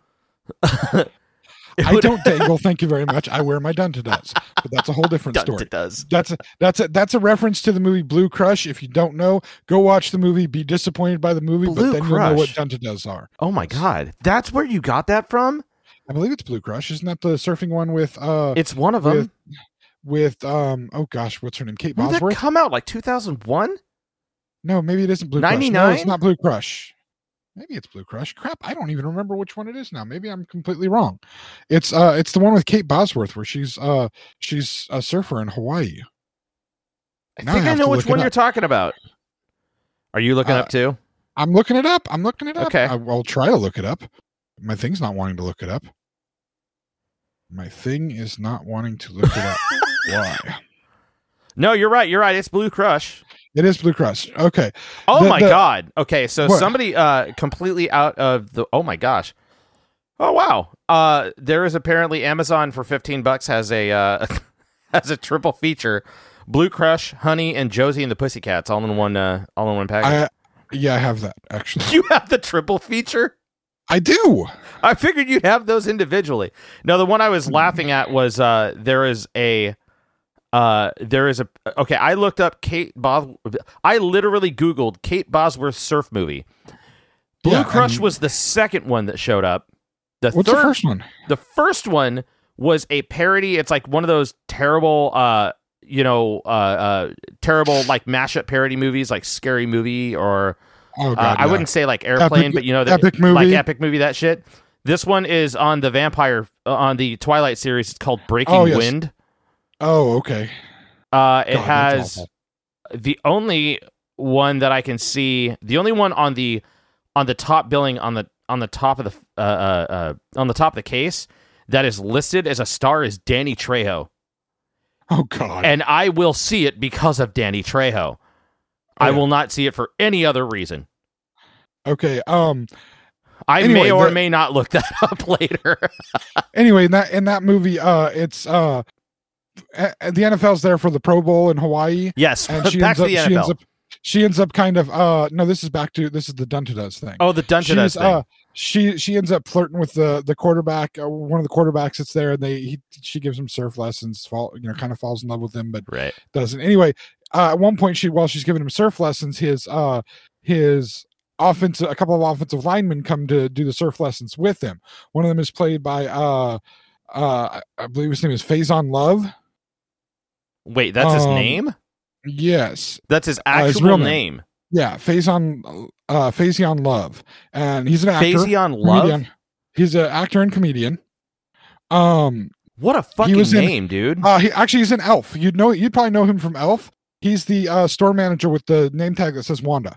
It I would- don't dangle. Thank you very much. I wear my Dunta-Does, but that's a whole different Dun- story. It does. That's a that's a that's a reference to the movie Blue Crush. If you don't know, go watch the movie. Be disappointed by the movie, Blue but then you'll know what Crush. Dunta-Does are. Oh my god, that's where you got that from? I believe it's Blue Crush. Isn't that the surfing one with uh It's one of them. with, with um oh gosh, what's her name? Kate When did that Bosworth? come out? Like two thousand one? No, maybe it isn't Blue Crush. No, ninety-nine? it's not Blue Crush. Maybe it's Blue Crush. Crap, I don't even remember which one it is now. Maybe I'm completely wrong. It's uh it's the one with Kate Bosworth where she's uh she's a surfer in Hawaii. I Now I think I, have know to which look it one you're up. talking about. Are you looking Uh, up too? I'm looking it up. I'm looking it up. Okay. I, I'll try to look it up. My thing's not wanting to look it up. My thing is not wanting to look it up. Why? No, you're right. You're right. It's Blue Crush. It is Blue Crush. Okay. Oh The- my the- god. Okay, so What? somebody uh completely out of the oh my gosh. Oh wow. Uh there is apparently Amazon for fifteen bucks has a uh has a triple feature. Blue Crush, Honey, and Josie and the Pussycats all in one uh all in one package. I yeah, I have that actually. You have the triple feature? I do. I figured you'd have those individually. No, the one I was laughing at was uh there is a uh there is a okay, I looked up Kate Bos I literally Googled Kate Bosworth surf movie. Blue Yeah, Crush and- was the second one that showed up. The What's third the first one? the first one was a parody. It's like one of those terrible uh you know uh uh terrible like mashup parody movies like Scary Movie or Oh uh, god. I yeah. wouldn't say like Airplane, Epic- but you know, the, Epic Movie. like Epic Movie, that shit. This one is on the Vampire, uh, on the Twilight series. It's called Breaking Oh, yes. Wind. Oh, okay. Uh, it God, that's has awful. the only one that I can see, the only one on the on the top billing on the on the top of the uh, uh, uh on the top of the case that is listed as a star is Danny Trejo, Oh god. and I will see it because of Danny Trejo. I Oh, yeah. will not see it for any other reason. Okay. Um I Anyway, may or the- may not look that up later. anyway, in that in that movie uh it's uh a- a- the N F L's there for the Pro Bowl in Hawaii Yes, and she back ends to up the she N F L. ends up she ends up kind of uh no this is back to this is the Dunta-Does thing. Oh, the Dungeon She's, thing. uh, she she ends up flirting with the the quarterback, uh, one of the quarterbacks that's there, and they he, she gives him surf lessons. Fall, you know, kind of falls in love with him, but right. doesn't. Anyway, uh, at one point, she while she's giving him surf lessons, his uh his offensive a couple of offensive linemen come to do the surf lessons with him. One of them is played by uh uh I believe his name is Faison Love. Wait, that's his Um, name? Yes, That's his uh, his actual real name. name. yeah, Faison uh Faison Love, and he's an actor. Faison Love? comedian. He's an actor and comedian. Um, What a fucking was in- name, dude. uh, he actually he's an Elf. You'd know, you'd probably know him from Elf. He's the uh, store manager with the name tag that says Wanda.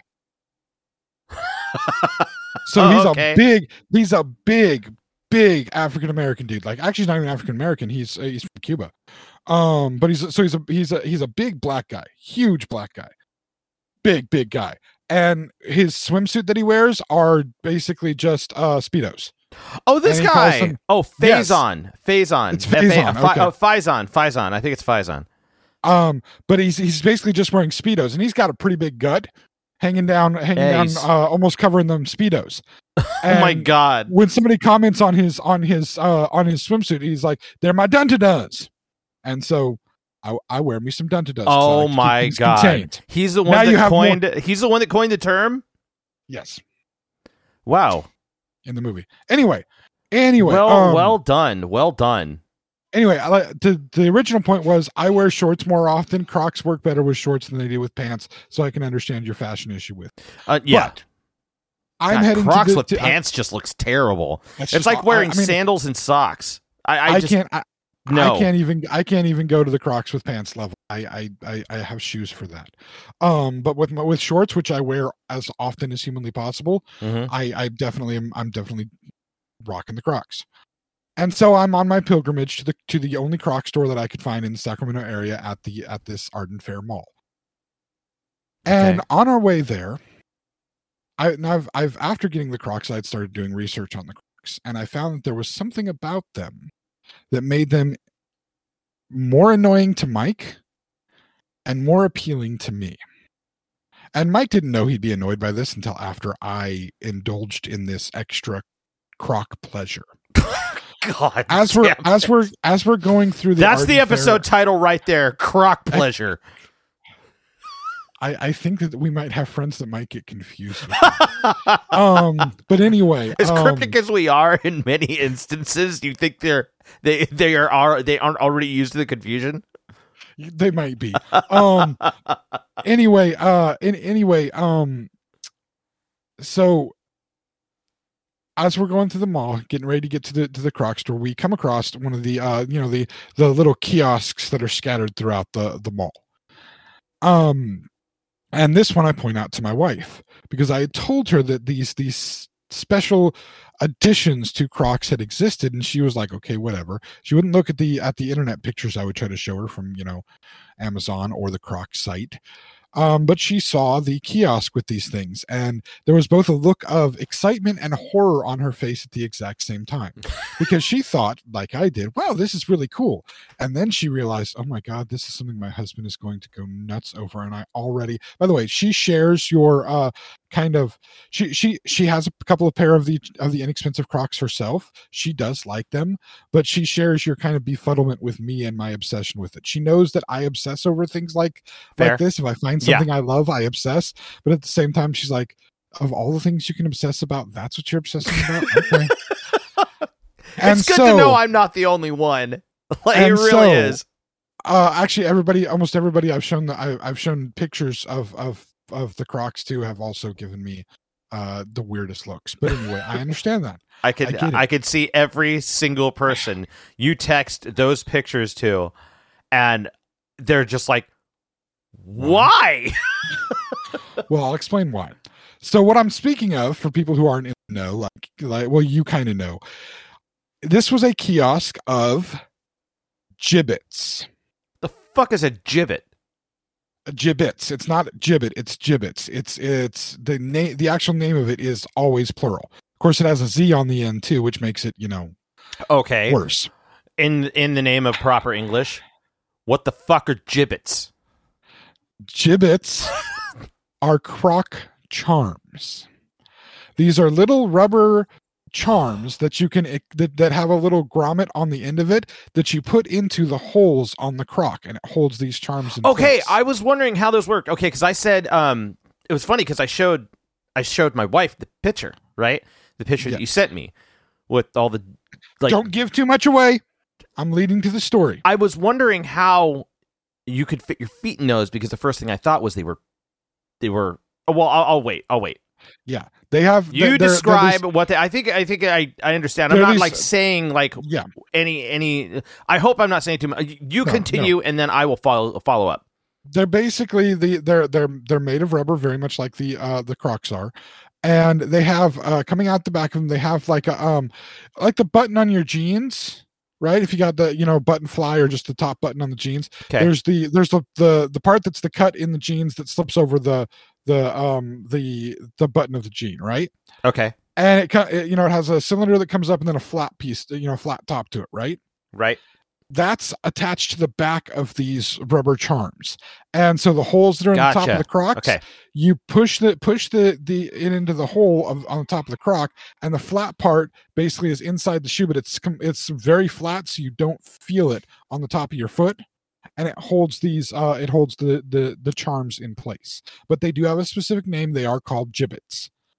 So Oh, he's okay. a big, he's a big, big African American dude. Like actually, he's not even African American. He's uh, he's from Cuba. Um, but he's so he's a he's a he's a big black guy, huge black guy, big big guy, and his swimsuit that he wears are basically just uh speedos. Oh, this and he calls guy. him- Oh, Yes. Faison. Faison. It's F A- Faison, Fi- okay. Oh, Faison. Faison. I think it's Faison. Um, but he's he's basically just wearing speedos, and he's got a pretty big gut, hanging down, hanging Yeah, down, he's- uh, almost covering them speedos. Oh my And god. When somebody comments on his on his uh on his swimsuit, he's like, "They're my Dunta-Does," and so I, I wear me some Dunta-Does. 'cause I Oh like to keep my things god. contained. He's the Now one you that have more- coined he's the one that coined the term? Yes, Wow. in the movie. Anyway, anyway. well, um, well done. Well done. anyway, I like the the original point was I wear shorts more often. Crocs work better with shorts than they do with pants, so I can understand your fashion issue with. Uh, yeah. But I'm God, heading Crocs to the, with to, pants just looks terrible. It's It's just like not- wearing I- I mean- sandals and socks. I, I, I, just can't. I, no. I can't even. I can't even go to the Crocs with pants level. I I I, I have shoes for that. Um, but with my, with shorts, which I wear as often as humanly possible, Mhm. I I definitely am. I'm definitely rocking the Crocs. And so I'm on my pilgrimage to the to the only Croc store that I could find in the Sacramento area at the at this Arden Fair Mall. And Okay. on our way there, I and I've I've after getting the Crocs, I'd started doing research on the Crocs, and I found that there was something about them that made them more annoying to Mike and more appealing to me. And Mike didn't know he'd be annoyed by this until after I indulged in this extra Croc pleasure. God. As we're damn as it. we're as we're going through the That's the Arden Fair- episode title right there. Croc pleasure. I, I think that we might have friends that might get confused. With that. um, but anyway, As um, cryptic as we are in many instances, do you think they're they they are, are they aren't already used to the confusion? they might be. Um, anyway, uh, in, anyway, um, so as we're going through the mall, getting ready to get to the to the Croc store, we come across one of the uh, you know, the the little kiosks that are scattered throughout the the mall. Um, and this one I point out to my wife because I had told her that these these special additions to Crocs had existed, and she was like, okay, whatever. She wouldn't look at the at the internet pictures I would try to show her from, you know, Amazon or the Croc site. Um, but she saw the kiosk with these things, and there was both a look of excitement and horror on her face at the exact same time, because she thought, like I did, wow, this is really cool. And then she realized, oh my God, this is something my husband is going to go nuts over. And I already, by the way, she shares your uh, kind of, she she she has a couple of pair of the of the inexpensive Crocs herself. She does like them, but she shares your kind of befuddlement with me and my obsession with it. She knows that I obsess over things like Fair. like this. If I find Yeah. something I love, I obsess. But at the same time, she's like, of all the things you can obsess about, that's what you're obsessing about? Okay. And It's good so, to know I'm not the only one. Like, it and really so- is. uh, actually, everybody, almost everybody I've shown that I, I've shown pictures of of of the Crocs to have also given me uh, the weirdest looks. But anyway, I understand that. I I could get it. I, could see every single person you text those pictures to, and they're just like, why? Well, I'll explain why. So what I'm speaking of, for people who aren't in the know, like, like well, you kind of know, this was a kiosk of gibbets. The fuck is a gibbet? Gibbets. It's not gibbet. It's gibbets. It's it's the name. The actual name of it is always plural. Of course, it has a Z on the end too, which makes it, you know, Okay. worse. In in the name of proper English, what the fuck are gibbets? Gibbets are Croc charms. These are little rubber charms that you can that, that have a little grommet on the end of it that you put into the holes on the Croc, and it holds these charms in Okay, place. I was wondering how those worked. Okay, because I said um, it was funny because I showed I showed my wife the picture, right? The picture that you Yes. sent me with all the like. Don't give too much away. I'm leading to the story. I was wondering how you could fit your feet in those because the first thing I thought was they were they were. Oh, well, I'll, I'll wait. I'll wait. Yeah, they have. You they're- they're describe these- what they, I think. I think I, I understand. I'm They're not these- like saying like yeah, any any. I hope I'm not saying too much. You No, continue, and then I will follow follow up. they're basically the they're they're they're made of rubber, very much like the uh the Crocs are, and they have uh coming out the back of them. They have like a um like the button on your jeans, right? If you got the, you know, button fly or just the top button on the jeans. Okay. There's the there's the the the part that's the cut in the jeans that slips over the the um the the button of the jean, right? Okay. And it, co- it you know, it has a cylinder that comes up and then a flat piece, you know, flat top to it, right? Right. That's attached to the back of these rubber charms. And so the holes that are in the top Gotcha. of the Crocs, Okay. you push the push the the it into the hole of, on the top of the Croc, and the flat part basically is inside the shoe, but it's com- it's very flat, so you don't feel it on the top of your foot, and it holds these uh it holds the the the charms in place. But they do have a specific name. They are called gibbets.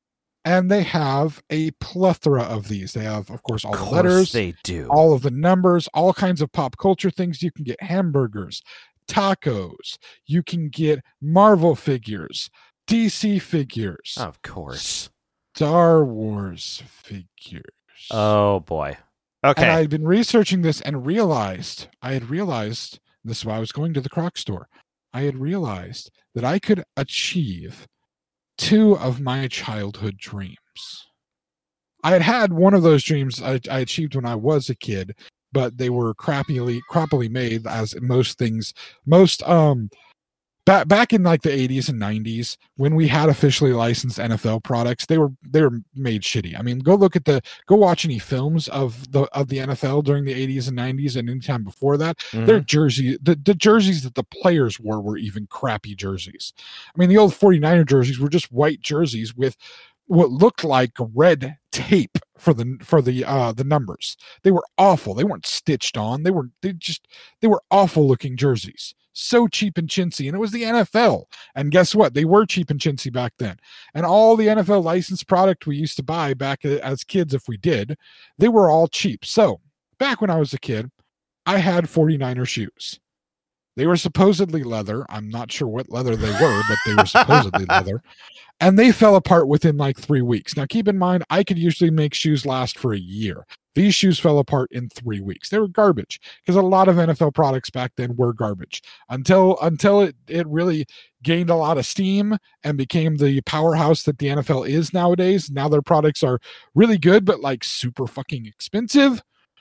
and they have a plethora of these. They have, of course, all Of the course letters, they do. all of the numbers, all kinds of pop culture things. You can get hamburgers, tacos. You can get Marvel figures, D C figures, Of course. Star Wars figures. Oh boy. Okay. And I had been researching this and realized, I had realized, this is why I was going to the Croc store. I had realized that I could achieve two of my childhood dreams. I had had one of those dreams I, I achieved when I was a kid, but they were crappily, crappily made, as most things, most, um, back back in like the eighties and nineties, when we had officially licensed N F L products, they were they were made shitty. I mean, go look at the go watch any films of the of the N F L during the eighties and nineties and anytime before that. Mhm. Their jersey, the, the jerseys that the players wore were even crappy jerseys. I mean, the old forty-niner jerseys were just white jerseys with what looked like red tape for the for the uh the numbers. They were awful. They weren't stitched on. They were they just they were awful looking jerseys. So cheap and chintzy, and it was the N F L. And guess what? They were cheap and chintzy back then. And all the N F L licensed product we used to buy back as kids, if we did, they were all cheap. So back when I was a kid, I had forty-niner shoes. They were supposedly leather. I'm not sure what leather they were, but they were supposedly leather. And they fell apart within like three weeks. Now, keep in mind, I could usually make shoes last for a year. These shoes fell apart in three weeks. They were garbage because a lot of N F L products back then were garbage until until it, it really gained a lot of steam and became the powerhouse that the N F L is nowadays. Now their products are really good, but like super fucking expensive.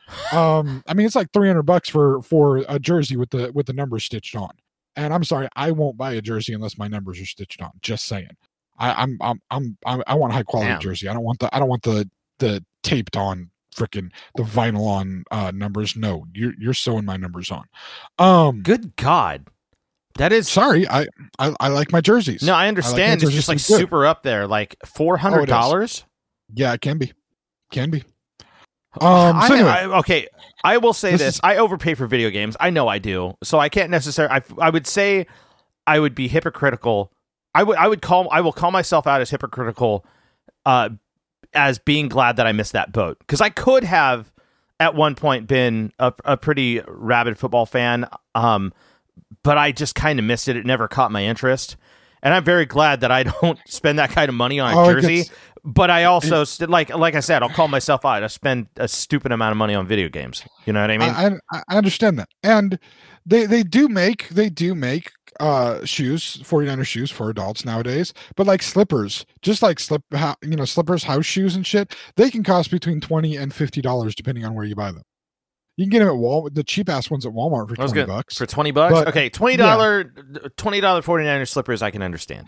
Um, I mean, it's like three hundred bucks for for a jersey with the with the numbers stitched on. And I'm sorry, I won't buy a jersey unless my numbers are stitched on. Just saying. I, I'm I'm I'm I'm I want a high quality Damn. jersey. I don't want the I don't want the the taped on freaking the vinyl on uh numbers. No, you're you're sewing my numbers on. Um Good God. That is sorry, I I, I like my jerseys. No, I I like understand. my It's just like jerseys. Good. super up there, like four hundred dollars. Yeah, it can be. Can be. Um I, so anyway, I- okay, I will say This this: is- I overpay for video games. I know I do, so I can't necessarily. I, I would say I would be hypocritical. I would. I would call. I will call myself out as hypocritical, uh, as being glad that I missed that boat, because I could have at one point been a, a pretty rabid football fan, um, but I just kind of missed it. It never caught my interest, and I'm very glad that I don't spend that kind of money on a Oh, it jersey. gets- But I also st- like like I said, I'll call myself out. I spend a stupid amount of money on video games. You know what I mean? I, I I understand that, and they they do make they do make uh shoes, forty-niner shoes for adults nowadays. But like slippers, just like slip, ho- you know, slippers, house shoes, and shit, they can cost between twenty and fifty dollars depending on where you buy them. You can get them at Walmart, the cheap ass ones at Walmart for I was twenty good. bucks. For twenty bucks. But- okay, twenty dollar twenty dollar forty-niner slippers. I can understand.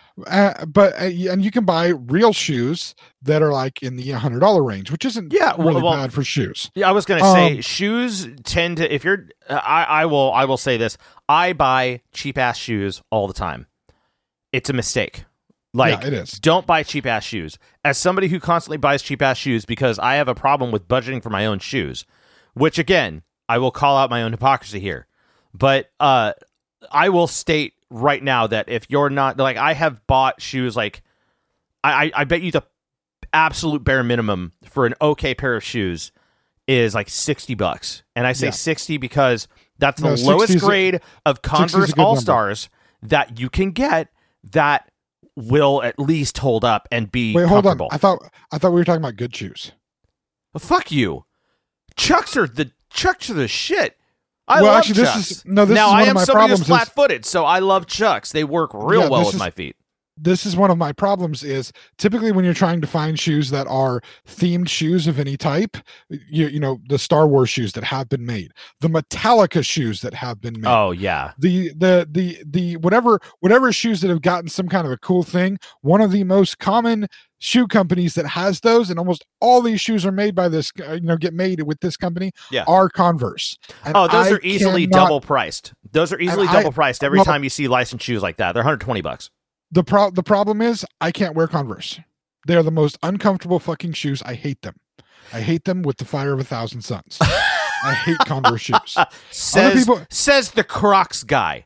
Uh, but uh, y- and you can buy real shoes that are like in the hundred dollar range, which isn't Yeah, well- really well, bad for shoes. Yeah, I was gonna say Um, shoes tend to. If you're, uh, I I will I will say this. I buy cheap ass shoes all the time. It's a mistake. Like Yeah, it is. Don't buy cheap ass shoes. As somebody who constantly buys cheap ass shoes because I have a problem with budgeting for my own shoes, which again I will call out my own hypocrisy here, but uh, I will state right now that if you're not like I have bought shoes like I I, I bet you the absolute bare minimum for an okay pair of shoes is like sixty bucks. And I say Yeah. sixty because that's the No, lowest sixty is a- grade of sixty is a Converse good number. All-Stars that you can get that will at least hold up and be Wait, hold on. comfortable. I thought I thought we were talking about good shoes. Well, fuck you. Chucks are the Chucks are the shit. I Well, love actually, this Chucks. is- no, this now is one I of am my somebody who's problems is- flat-footed, so I love Chucks. They work real Yeah, well this with is- my feet. This is one of my problems is typically when you're trying to find shoes that are themed shoes of any type, you you know, the Star Wars shoes that have been made, the Metallica shoes that have been made. Oh yeah. The the the the whatever whatever shoes that have gotten some kind of a cool thing, one of the most common shoe companies that has those, and almost all these shoes are made by this uh, you know get made with this company Yeah. are Converse. And Oh, those I are easily cannot- double priced. Those are easily I- double priced every well- time you see licensed shoes like that. They're one hundred twenty bucks. The pro the problem is I can't wear Converse. They're the most uncomfortable fucking shoes. I hate them. I hate them with the fire of a thousand suns. I hate Converse shoes. Says people- says the Crocs guy.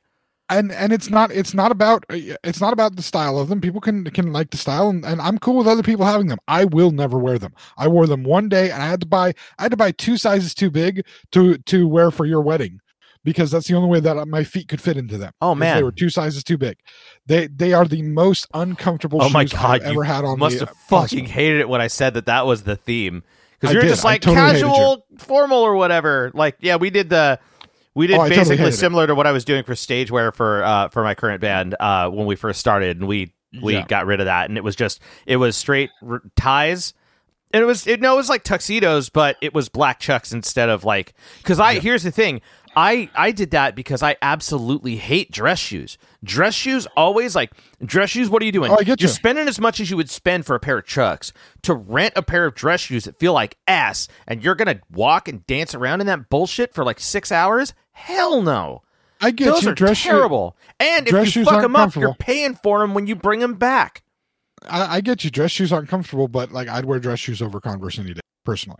and and it's not it's not about it's not about the style of them. People can can like the style, and, and I'm cool with other people having them. I will never wear them. I wore them one day, and I had to buy I had to buy two sizes too big to to wear for your wedding, because that's the only way that my feet could fit into them. Oh man, they were two sizes too big. They they are the most uncomfortable oh my shoes God, I've ever had on. Must me, have uh, fucking possible. hated it when I said that that was the theme, because I you're did. just like I totally hated casual, formal, or whatever. Like, yeah, we did the. We did Oh, I totally basically hated it. similar to what I was doing for stage wear for uh, for my current band uh, when we first started, and we we Yeah. got rid of that, and it was just it was straight r- ties, and it was it no it was like tuxedos, but it was black chucks instead of like because I Yeah. here's the thing. I, I did that because I absolutely hate dress shoes. Dress shoes always like dress shoes. What are you doing? Oh, I get You're you. spending as much as you would spend for a pair of chucks to rent a pair of dress shoes that feel like ass, and you're gonna walk and dance around in that bullshit for like six hours. Hell no. I get Those you. are Dress shoe- terrible. And dress if you shoes fuck aren't them up, you're comfortable. paying for them when you bring them back. I, I get you. Dress shoes aren't comfortable, but like I'd wear dress shoes over Converse any day, personally.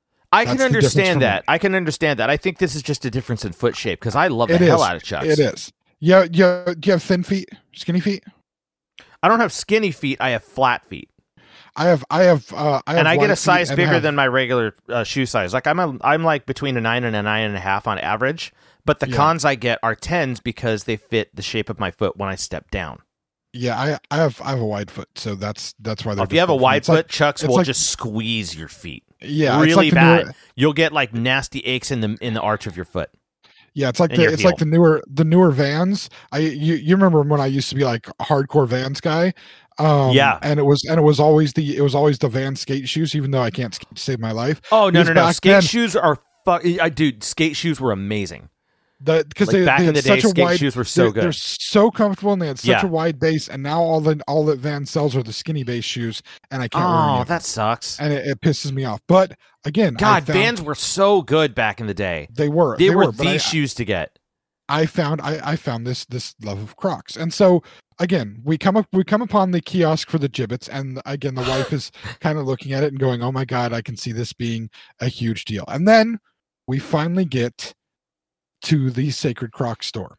I That's can the difference understand for that. me. I can understand that. I think this is just a difference in foot shape because I love the It hell is. out of chucks. It is. Yeah, yeah. Do you have thin feet, skinny feet? I don't have skinny feet. I have flat feet. I have. I have. Uh, I have and I get wide a size feet and bigger have- than my regular uh, shoe size. Like I'm a, I'm like between a nine and a nine and a half on average. But the Yeah. cons I get are tens because they fit the shape of my foot when I step down. Yeah, I, I have. I have a wide foot, so that's that's why. They're If you have a different for me. wide It's foot, like- chucks it's will like- just squeeze your feet. Yeah, it's really like the bad. newer- You'll get like nasty aches in the in the arch of your foot. Yeah, it's like in the your it's heel. like the newer the newer Vans. I you, you remember when I used to be like a hardcore Vans guy? Um, Yeah. and it was and it was always the it was always the Vans skate shoes, even though I can't skate to save my life. Oh no Because no no! back Skate then- shoes are fuck. I dude, skate shoes were amazing. The because Like they, back they in had the day, such a skate wide, shoes were so they're, good. They're so comfortable and they had such Yeah. a wide base. And now all the all that Vans sells are the skinny base shoes, and I can't wear any Oh, of them. that sucks. And it, it pisses me off. But again, I God, found- Vans were so good back in the day. They were. They, were, but the I- shoes to get. I found I, I found this this love of Crocs, and so again we come up we come upon the kiosk for the gibbets, and again the wife is kind of looking at it and going, "Oh my God, I can see this being a huge deal." And then we finally get to the Sacred Crocs store,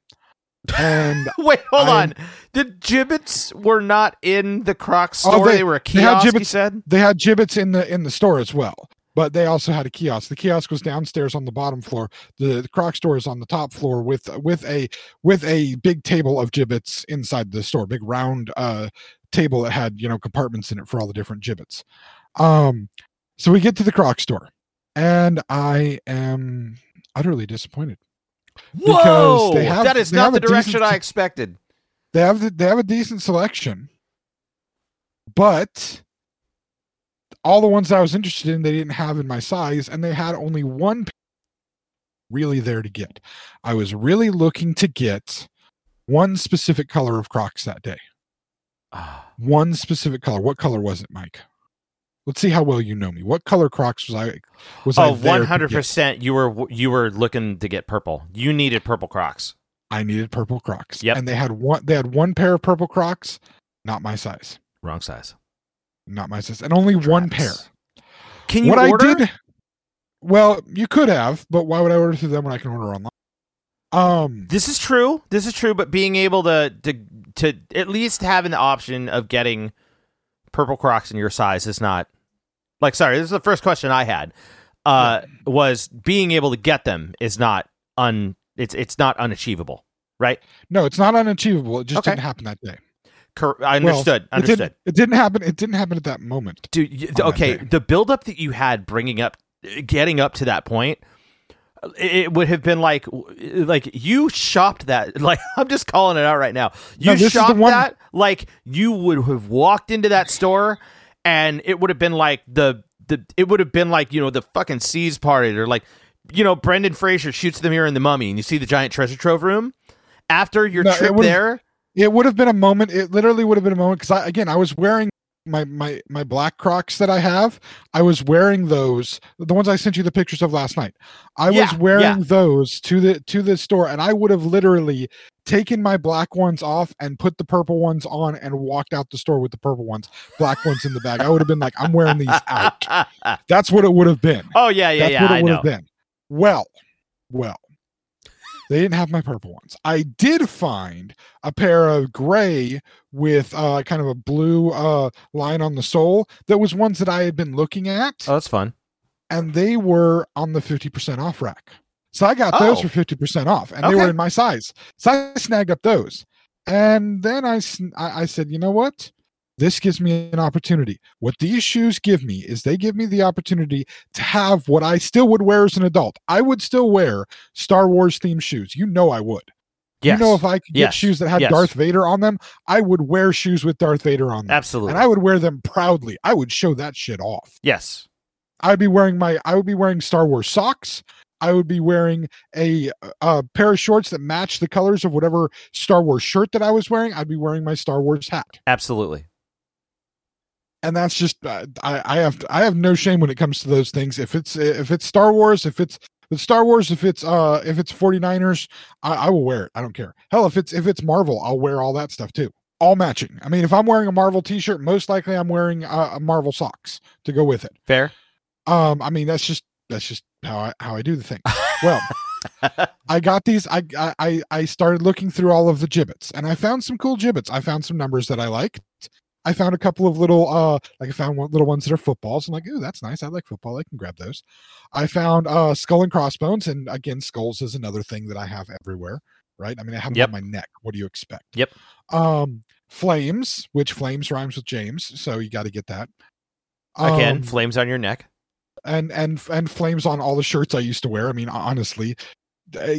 and Wait, hold I'm- on. The gibbets were not in the Crocs Oh, store. they- they, were a they had kiosk. You gibbets- said. they had gibbets in the in the store as well. But they also had a kiosk. The kiosk was downstairs on the bottom floor. The, the Croc store is on the top floor with with a with a big table of gibbets inside the store. Big round uh, table that had you know compartments in it for all the different gibbets. Um, so we get to the Croc store, and I am utterly disappointed. Because Whoa! they have- that is they not have the a decent- direction I expected. They have the, they have a decent selection, but all the ones that I was interested in, they didn't have in my size, and they had only one pair really there to get. I was really looking to get one specific color of Crocs that day. One specific color. What color was it, Mike? Let's see how well you know me. What color Crocs was I? Was I Oh, there to one get? hundred percent. You were you were looking to get purple. You needed purple Crocs. I needed purple Crocs. Yep. And they had one. They had one pair of purple Crocs, not my size. Wrong size. Not my size, and only one pair. Travis. Can you what order? I did, well, you could have, but why would I order through them when I can order online? Um, This is true. This is true. But being able to to to at least having the option of getting purple Crocs in your size is not like. Sorry, this is the first question I had. Uh, was being able to get them is not un. It's it's not unachievable, right? no, it's not unachievable. It just Okay. didn't happen that day. Cor- I Well, understood. It understood. didn't, it didn't happen. It didn't happen at that moment. Dude, you, on that okay, day. the buildup that you had bringing up, getting up to that point, it would have been like, like you shopped that. Like I'm just calling it out right now. You No, this is the shopped one- that like you would have walked into that store, and it would have been like the the. It would have been like you know the fucking Seas party, or like you know Brendan Fraser shoots them here in the Mummy, and you see the giant treasure trove room. After your No, it trip would've- there, It would have been a moment. It literally would have been a moment because I, again, I was wearing my my my black Crocs that I have. I was wearing those, the ones I sent you the pictures of last night. I Yeah, was wearing yeah. those to the to the store, and I would have literally taken my black ones off and put the purple ones on and walked out the store with the purple ones, black ones in the bag. I would have been like, I'm wearing these out. That's what it would have been. oh yeah, yeah, That's yeah. what it I would know. have been. Well, well. They didn't have my purple ones. I did find a pair of gray with uh, kind of a blue uh, line on the sole. That was ones that I had been looking at. Oh, that's fun. And they were on the fifty percent off rack. So I got those Oh. for fifty percent off, and they Okay. were in my size. So I snagged up those. And then I, sn- I, I said, you know what? This gives me an opportunity. What these shoes give me is they give me the opportunity to have what I still would wear as an adult. I would still wear Star Wars themed shoes. You know I would. Yes. You know, if I could get Yes. shoes that had Yes. Darth Vader on them, I would wear shoes with Darth Vader on them. Absolutely. And I would wear them proudly. I would show that shit off. yes. I'd be wearing my I would be wearing Star Wars socks. I would be wearing a, a pair of shorts that match the colors of whatever Star Wars shirt that I was wearing. I'd be wearing my Star Wars hat. Absolutely. And that's just uh, I, I have I have no shame when it comes to those things. If it's if it's Star Wars, if it's with Star Wars, if it's uh if it's 49ers, I, I will wear it. I don't care. Hell, if it's if it's Marvel, I'll wear all that stuff too. All matching. I mean, if I'm wearing a Marvel t-shirt, most likely I'm wearing uh, a Marvel socks to go with it. Fair. Um, I mean, that's just that's just how I how I do the thing. Well, I got these. I I I started looking through all of the gibbets, and I found some cool gibbets. I found some numbers that I liked. I found a couple of little, uh, like I found one, little ones that are footballs. I'm like, ooh, that's nice. I like football. I can grab those. I found uh, skull and crossbones, and again, skulls is another thing that I have everywhere, right? I mean, I have them Yep. on my neck. What do you expect? Yep. Um, flames, which flames rhymes with James, so you got to get that. Again, Um, flames on your neck. and and and flames on all the shirts I used to wear. I mean, honestly, I-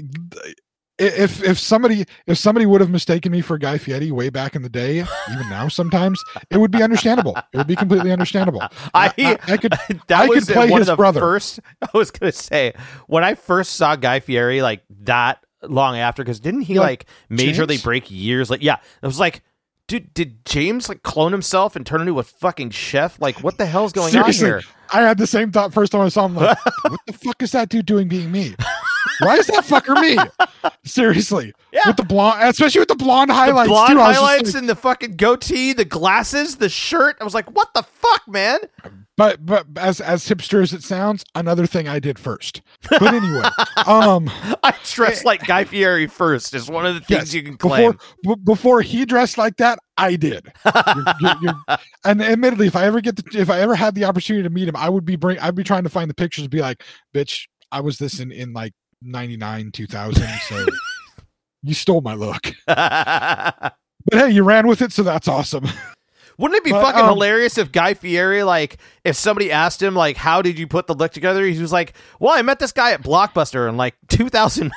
if if somebody if somebody would have mistaken me for Guy Fieri way back in the day, even now sometimes, it would be understandable. It would be completely understandable. I, I, I could that I was could play one his of the brother. first. I was gonna say when I first saw Guy Fieri like that long after, because didn't he You're like majorly James? break years? Like, yeah, I was like, dude, did James like clone himself and turn into a fucking chef? Like, what the hell's going Seriously, on here? I had the same thought first time I saw him. Like, what the fuck is that dude doing being me? Why is that fucker me? Seriously, Yeah. with the blonde, especially with the blonde The highlights. blonde too. I was just highlights like- and the fucking goatee, the glasses, the shirt. I was like, what the fuck, man? But but as as hipster as it sounds, another thing I did first. But anyway, um, I dressed like Guy Fieri first is one of the things yes, you can claim. before b- before he dressed like that, I did. You're- you're- you're- and admittedly, if I ever get the, if I ever had the opportunity to meet him, I would be bring I'd be trying to find the pictures and be like, bitch, I was this in in like ninety-nine, two thousand, so you stole my look. But hey, you ran with it, so that's awesome. Wouldn't it be But, fucking um, hilarious if Guy Fieri, like, if somebody asked him, like, how did you put the look together? He was like, well, I met this guy at Blockbuster in, like, two thousand.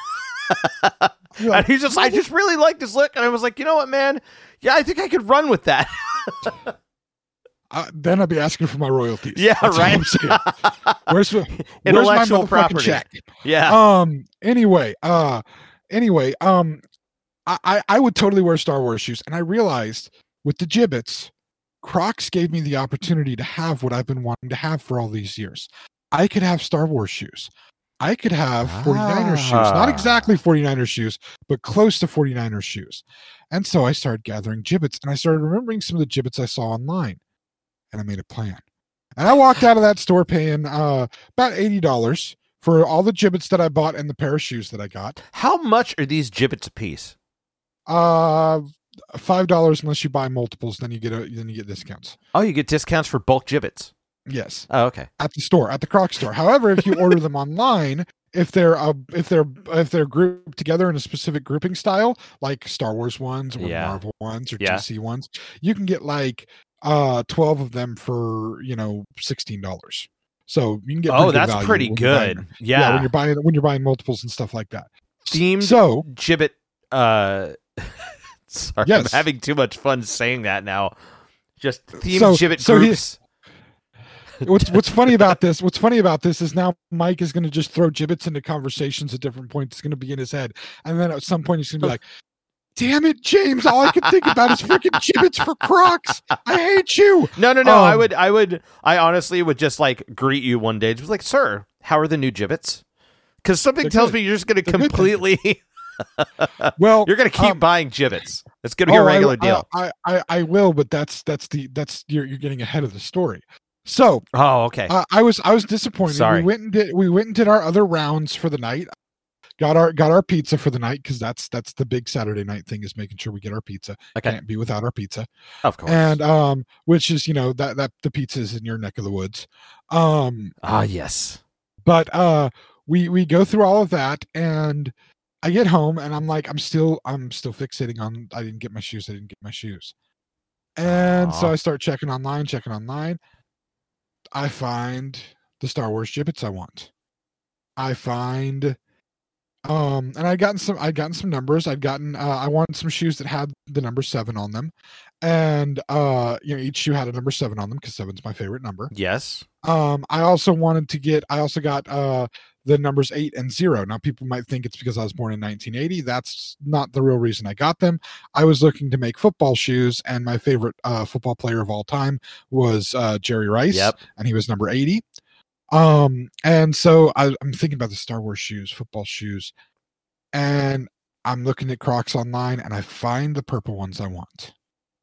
You're And like, he's just, I just really liked his look. And I was like, you know what, man? Yeah, I think I could run with that. uh, then I'd be asking for my royalties. Yeah, That's all right. I'm saying. Where's, where's my Intellectual motherfucking property. check? Yeah. Um. Anyway. Uh. Anyway. Um. I, I I would totally wear Star Wars shoes, and I realized with the gibbets, Crocs gave me the opportunity to have what I've been wanting to have for all these years. I could have Star Wars shoes. I could have 49ers shoes. Ah. Not exactly 49ers shoes, but close to 49ers shoes. And so I started gathering gibbets, and I started remembering some of the gibbets I saw online, and I made a plan. And I walked out of that store paying uh, about eighty dollars for all the gibbets that I bought and the pair of shoes that I got. How much are these gibbets a piece? Uh, five dollars unless you buy multiples, then you get a then you get discounts. Oh, you get discounts for bulk gibbets. Yes, Oh, okay. at the store, at the Croc store. However, if you order them online, if they're uh, if they're if they're grouped together in a specific grouping style, like Star Wars ones or Yeah. Marvel ones or Yeah. D C ones, you can get like uh twelve of them for you know sixteen dollars. So you can get Oh, pretty good that's value pretty when you're buying good. them. Yeah. when you're buying when you're buying multiples and stuff like that. Themed So gibbet. Uh, sorry, Yes. I'm having too much fun saying that now. Just themed So- gibbet so he- groups. what's what's funny about this what's funny about this is now Mike is going to just throw gibbets into conversations at different points. It's going to be in his head, and then at some point he's going to be like, damn it, James, all I can think about is freaking gibbets for Crocs. I hate you. No, no, no. I Um, would, I would, I honestly would just like greet you one day. Just like, sir, how are the new gibbets? Because something They're tells good. me you're just going to They're good, thank you. completely, Well, you're going to keep um, buying gibbets. It's going to be a oh, I- regular I, deal. I, I I will, but that's that's the that's you're you're getting ahead of the story. So Oh, okay. uh, I was I was disappointed. Sorry. We went and did we went and did our other rounds for the night. got our got our pizza for the night because that's that's the big Saturday night thing is making sure we get our pizza. Okay. Can't be without our pizza. Of course. And um, which is you know that that the pizza is in your neck of the woods. Um, ah yes. But uh, we we go through all of that, and I get home, and I'm like, I'm still I'm still fixating on I didn't get my shoes. I didn't get my shoes. And so Aw. I start checking online, checking online. I find the Star Wars gibbets I want. I find, um, and I'd gotten some. I'd gotten some numbers. I'd gotten. Uh, I wanted some shoes that had the number seven on them, and uh, you know, each shoe had a number seven on them because seven's my favorite number. Yes. Um, I also wanted to get. I also got uh the numbers eight and zero. Now, people might think it's because I was born in nineteen eighty. That's not the real reason I got them. I was looking to make football shoes, and my favorite uh, football player of all time was uh, Jerry Rice, Yep. and he was number eighty. Um, and so I, I'm thinking about the Star Wars shoes, football shoes, and I'm looking at Crocs online, and I find the purple ones I want,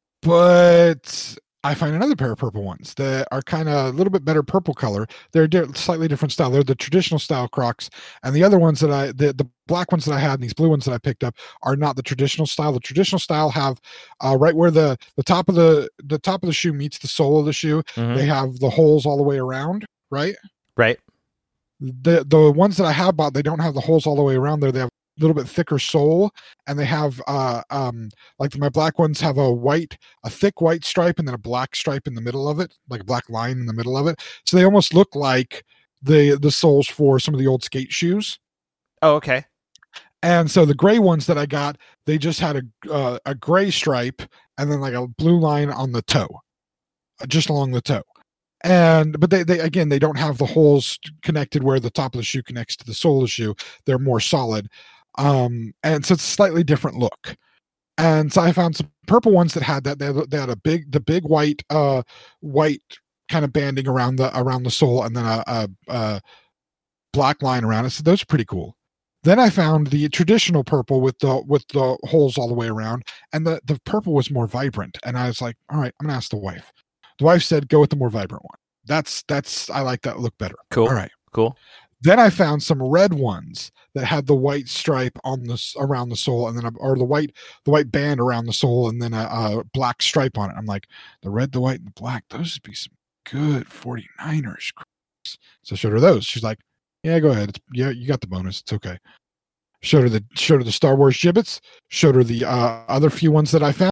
but I find another pair of purple ones that are kind of a little bit better purple color. They're di- slightly different style. They're the traditional style Crocs, and the other ones that I, the, the black ones that I had, and these blue ones that I picked up, are not the traditional style. The traditional style have uh, right where the the top of the the top of the shoe meets the sole of the shoe. Mhm. They have the holes all the way around, right? Right. The the ones that I have bought, they don't have the holes all the way around there. They have a little bit thicker sole, and they have uh um like my black ones have a white a thick white stripe and then a black stripe in the middle of it, like a black line in the middle of it, so they almost look like the the soles for some of the old skate shoes. Oh, okay. And so the gray ones that I got, they just had a uh, a gray stripe and then like a blue line on the toe, uh, just along the toe. And but they, they again they don't have the holes connected where the top of the shoe connects to the sole of the shoe. They're more solid. Um, and so it's a slightly different look. And so I found some purple ones that had that. They had, they had a big, the big white, uh, white kind of banding around the around the sole, and then a, a, a black line around it. So those are pretty cool. Then I found the traditional purple with the with the holes all the way around, and the the purple was more vibrant. And I was like, all right, I'm gonna ask the wife. The wife said, go with the more vibrant one. That's that's I like that look better. Cool. All right. Cool. Then I found some red ones that had the white stripe on the around the sole, and then a, or the white the white band around the sole, and then a, a black stripe on it. I'm like, the red, the white, and the black. Those would be some good forty-niners. So I showed her those. She's like, yeah, go ahead. It's, yeah, you got the bonus. It's okay. Showed her the showed her the Star Wars gibbets. Showed her the uh, other few ones that I found,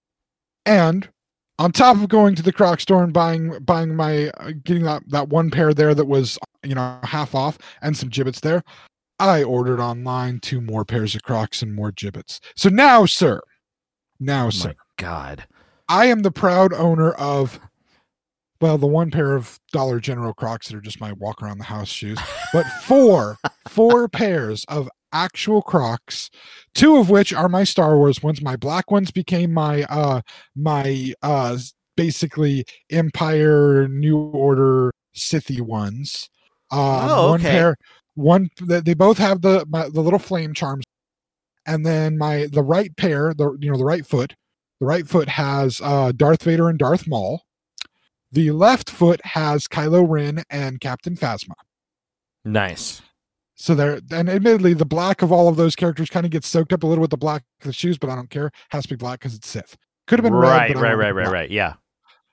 and on top of going to the Croc store and buying buying my uh, getting that, that one pair there that was, you know, half off and some gibbets there, I ordered online two more pairs of Crocs and more gibbets. So now, sir, now, Oh sir, my God. I am the proud owner of, well, the one pair of Dollar General Crocs that are just my walk around the house shoes, but four, four pairs of actual Crocs, two of which are my Star Wars ones. My black ones became my uh my uh basically Empire New Order Sithy ones. Um, Oh, one okay. pair, one they both have the my, the little flame charms, and then my the right pair, the you know the right foot, the right foot has uh Darth Vader and Darth Maul. The left foot has Kylo Ren and Captain Phasma. Nice. So there, and admittedly, the black of all of those characters kind of gets soaked up a little with the black of the shoes, but I don't care. Has to be black because it's Sith. Could have been Right, red, but I right, wanted right, it right, black. right. Yeah.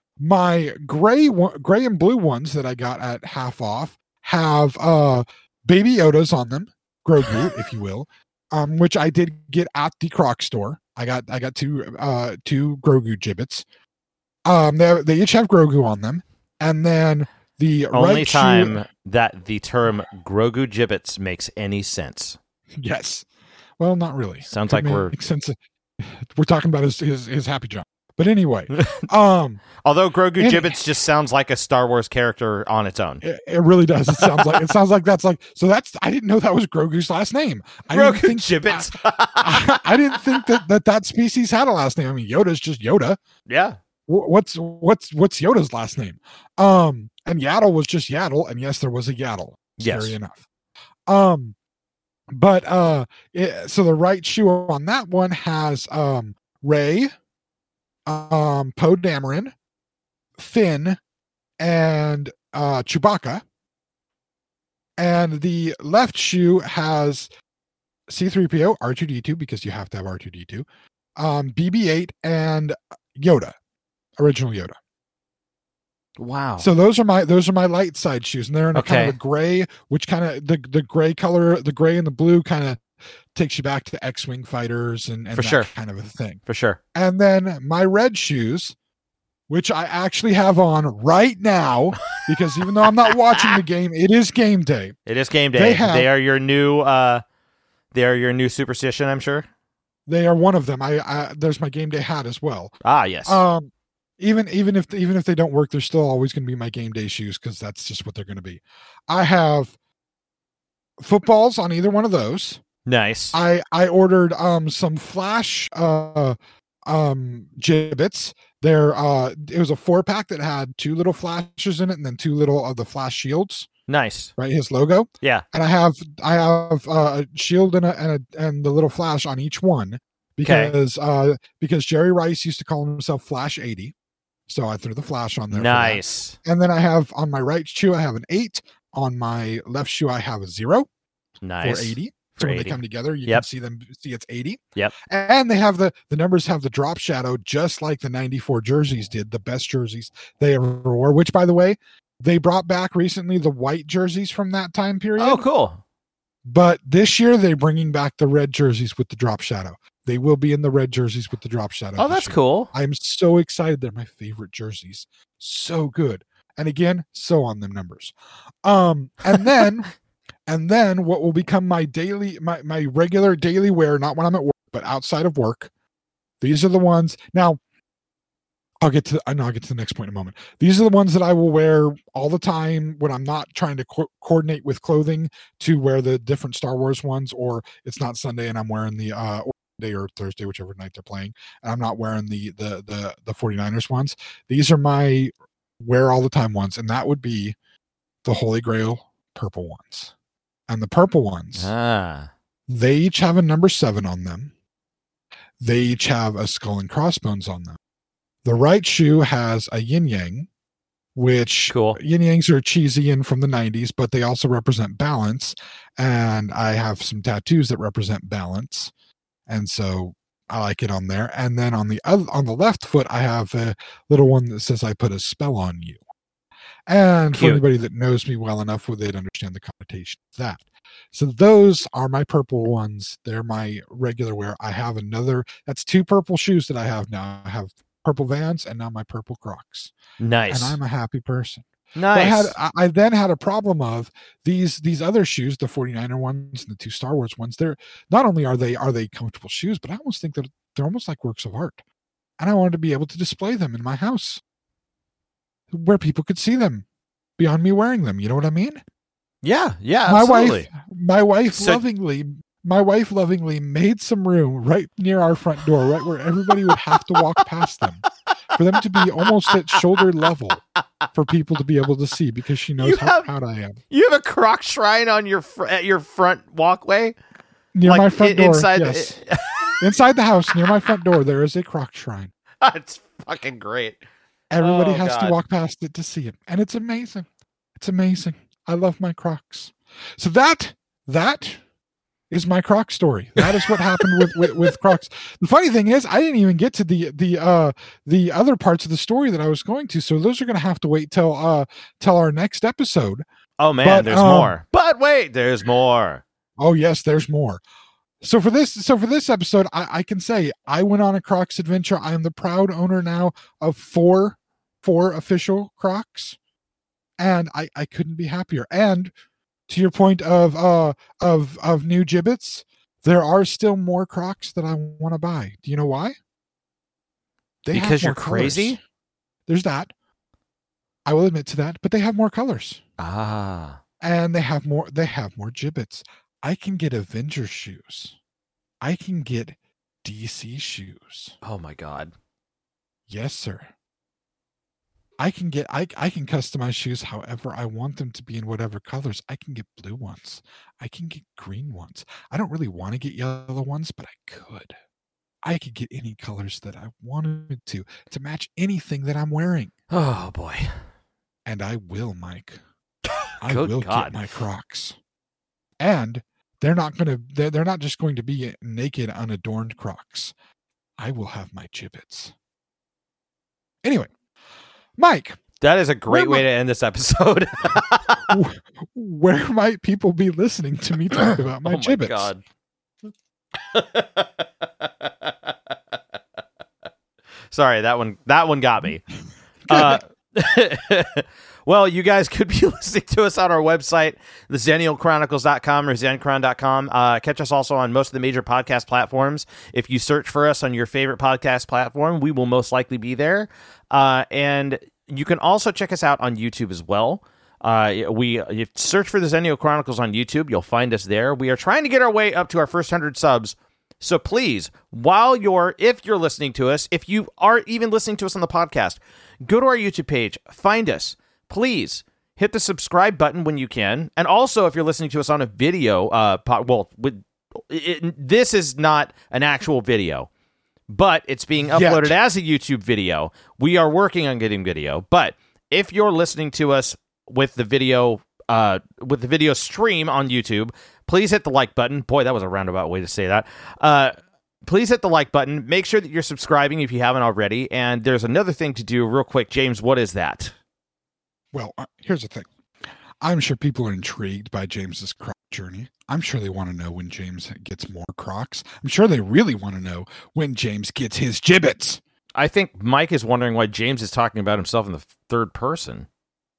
My gray, one- gray and blue ones that I got at half off have uh Baby Yodas on them, Grogu, if you will, um, which I did get at the Croc store. I got, I got two, uh, two Grogu gibbets. Um, they they each have Grogu on them, and then the Only right shoe- time that the term Grogu gibbets makes any sense. Yes. Well, not really. Sounds Could like we're- make sense. We're talking about his his, his Happy John. But anyway, um, Although Grogu Any- gibbets just sounds like a Star Wars character on its own. it, it really does. It sounds like it sounds like that's like so. That's I didn't know that was Grogu's last name. I didn't Grogu think gibbets. I, I didn't think that, that that species had a last name. I mean, Yoda's just Yoda. Yeah. Wh- What's what's what's Yoda's last name? Um, and Yaddle was just Yaddle, and yes, there was a Yaddle. Yes. Scary enough. Um, but uh, it, so the right shoe on that one has um Rey, um Poe Dameron, Finn, and uh Chewbacca. And the left shoe has C three P O, R two D two, because you have to have R two D two, um, B B eight, and Yoda, original Yoda. Wow. So those are my those are my light side shoes, and they're in a kind Okay. of a gray, which kind of the the gray color, the gray and the blue kind of takes you back to X-wing fighters and, and For that sure. kind of a thing. For sure. And then my red shoes, which I actually have on right now, because even though I'm not watching the game, it is game day. It is game day. They They, have- are your new uh they are your new superstition, I'm sure. They are one of them. I, I there's my game day hat as well. Ah, yes. Um, even even if even if they don't work, they're still always going to be my game day shoes because that's just what they're going to be. I have footballs on either one of those. nice. I I ordered um some flash uh um gibbets. They're uh it was a four pack that had two little flashes in it and then two little of the flash shields, nice. right? His logo. Yeah. And I have I have uh, a shield and a, and a and the little flash on each one because uh because Jerry Rice used to call himself Flash eighty. So I threw the flash on there. for that. Nice. And then I have on my right shoe I have an eight. On my left shoe I have a zero. Nice. For eighty. For So when eighty. they come together, you Yep. can see them see it's eighty. Yep. And they have the the numbers have the drop shadow just like the ninety-four jerseys did, the best jerseys they ever wore, which by the way, they brought back recently the white jerseys from that time period. Oh, cool. But this year they're bringing back the red jerseys with the drop shadow. They will be in the red jerseys with the drop shadow. Oh, this that's year. cool. I'm so excited. They're my favorite jerseys. So good. And again, so on them numbers. Um, and then and then what will become my daily my my regular daily wear, not when I'm at work, but outside of work. These are the ones. Now, I'll get to I know I'll get to the next point in a moment. These are the ones that I will wear all the time when I'm not trying to co- coordinate with clothing to wear the different Star Wars ones, or it's not Sunday and I'm wearing the uh day or Thursday, whichever night they're playing, and I'm not wearing the the the the 49ers ones. These are my wear all the time ones, and that would be the Holy Grail purple ones. And the purple ones, Ah. they each have a number seven on them. They each have a skull and crossbones on them. The right shoe has a yin yang, which Cool. yin yangs are cheesy and from the nineties, but they also represent balance. And I have some tattoos that represent balance. And so I like it on there. And then on the other, on the left foot, I have a little one that says I put a spell on you. And for Cute. anybody that knows me well enough, they'd understand the connotation of that. So those are my purple ones. They're my regular wear. I have another, that's two purple shoes that I have now. I have purple Vans and now my purple Crocs. Nice. And I'm a happy person. nice. But I had I, I then had a problem of these these other shoes, the 49er ones and the two Star Wars ones. They're not only are they are they comfortable shoes, but I almost think that they're almost like works of art. And I wanted to be able to display them in my house where people could see them beyond me wearing them. You know what I mean? yeah. Yeah. my Absolutely. wife my wife So- lovingly my wife lovingly made some room right near our front door, right where everybody would have to walk past them, for them to be almost at shoulder level for people to be able to see, because she knows You how have- proud I am. You have a Croc shrine on your fr- at your front walkway. Near Like, my front i- door, inside. yes. The- Inside the house, near my front door, there is a Croc shrine. It's fucking great. Everybody Oh, has God. to walk past it to see it, and it's amazing. It's amazing. I love my Crocs. So that that is my Croc story. That is what happened with, with with Crocs. The funny thing is, I didn't even get to the the uh the other parts of the story that I was going to. So those are going to have to wait till uh till our next episode. Oh man, But, there's um, more. But wait, there's more. Oh yes, there's more. So for this, so for this episode, I, I can say I went on a Crocs adventure. I am the proud owner now of four, four official Crocs, and I, I couldn't be happier. And to your point of uh of of new gibbets, there are still more Crocs that I want to buy. Do you know why? They have Because you're more colors. crazy? There's that. I will admit to that, but they have more colors. Ah. And they have more they have more gibbets. I can get Avengers shoes. I can get D C shoes. Oh my god. Yes, sir. I can get I I can customize shoes however I want them to be in whatever colors. I can get blue ones. I can get green ones. I don't really want to get yellow ones, but I could. I could get any colors that I wanted to to match anything that I'm wearing. Oh boy. And I will, Mike. I Good will God. get my Crocs. And they're not going to, they're, they're not just going to be naked, unadorned Crocs. I will have my gibbets. Anyway, Mike. That is a great way might, to end this episode. Where might people be listening to me talk about my oh gibbets? My God. Sorry, that one that one got me. Uh, well, you guys could be listening to us on our website, the Zennial Chronicles dot com or zencron dot com. Uh, catch us also on most of the major podcast platforms. If you search for us on your favorite podcast platform, we will most likely be there. Uh, and you can also check us out on YouTube as well. Uh, we you search for the Zennial Chronicles on YouTube. You'll find us there. We are trying to get our way up to our first one hundred subs. So please, while you're, if you're listening to us, if you are even listening to us on the podcast, go to our YouTube page, find us. Please hit the subscribe button when you can. And also, if you're listening to us on a video, uh, po- well, with, it, this is not an actual video, but it's being uploaded Yet. as a YouTube video. We are working on getting video. But if you're listening to us with the video, uh, with the video stream on YouTube, please hit the like button. Boy, that was a roundabout way to say that. Uh, please hit the like button. Make sure that you're subscribing if you haven't already. And there's another thing to do real quick. James, what is that? Well, uh, here's the thing. I'm sure people are intrigued by James's Croc journey. I'm sure they want to know when James gets more Crocs. I'm sure they really want to know when James gets his gibbets. I think Mike is wondering why James is talking about himself in the third person.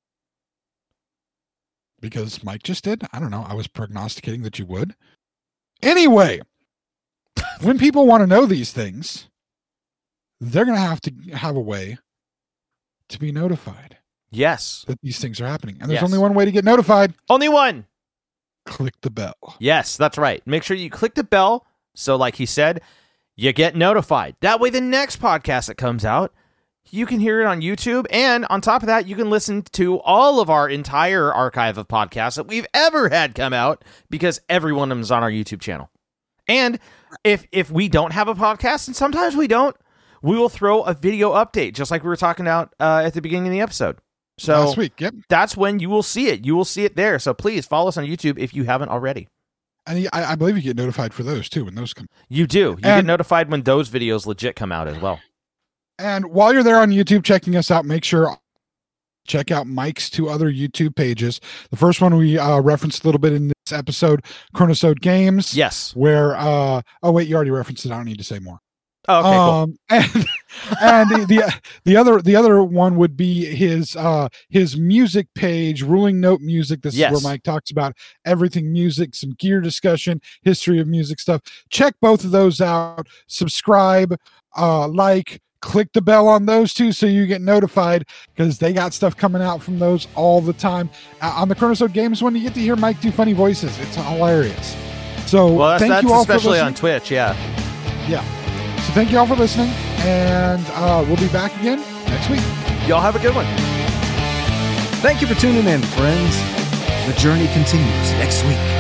Because Mike just did? I don't know. I was prognosticating that you would. Anyway, when people want to know these things, they're going to have to have a way to be notified. Yes. That these things are happening. And there's yes. only one way to get notified. Only one. Click the bell. Yes, that's right. Make sure you click the bell. So like he said, you get notified. That way the next podcast that comes out, you can hear it on YouTube. And on top of that, you can listen to all of our entire archive of podcasts that we've ever had come out because every one of them is on our YouTube channel. And if if we don't have a podcast, and sometimes we don't, we will throw a video update, just like we were talking about uh, at the beginning of the episode. So last week, yep. That's when you will see it. You will see it there. So please follow us on YouTube if you haven't already. And I, I believe you get notified for those too when those come. You do. You and, get notified when those videos legit come out as well. And while you're there on YouTube checking us out, make sure check out Mike's two other YouTube pages. The first one we uh, referenced a little bit in this episode, Chronosode Games. Yes. Where uh oh wait, you already referenced it. I don't need to say more. Oh, okay, um, cool. And, and the, the the other the other one would be his uh his music page, Ruling Note Music. This yes. is where Mike talks about everything music, some gear discussion, history of music stuff. Check both of those out. Subscribe, uh, like, click the bell on those two so you get notified because they got stuff coming out from those all the time. Uh, on the Chronosode Games one, you get to hear Mike do funny voices. It's hilarious. So well, that's, thank that's you all especially for on Twitch, yeah. Yeah. So thank you all for listening, and uh, we'll be back again next week. Y'all have a good one. Thank you for tuning in, friends. The journey continues next week.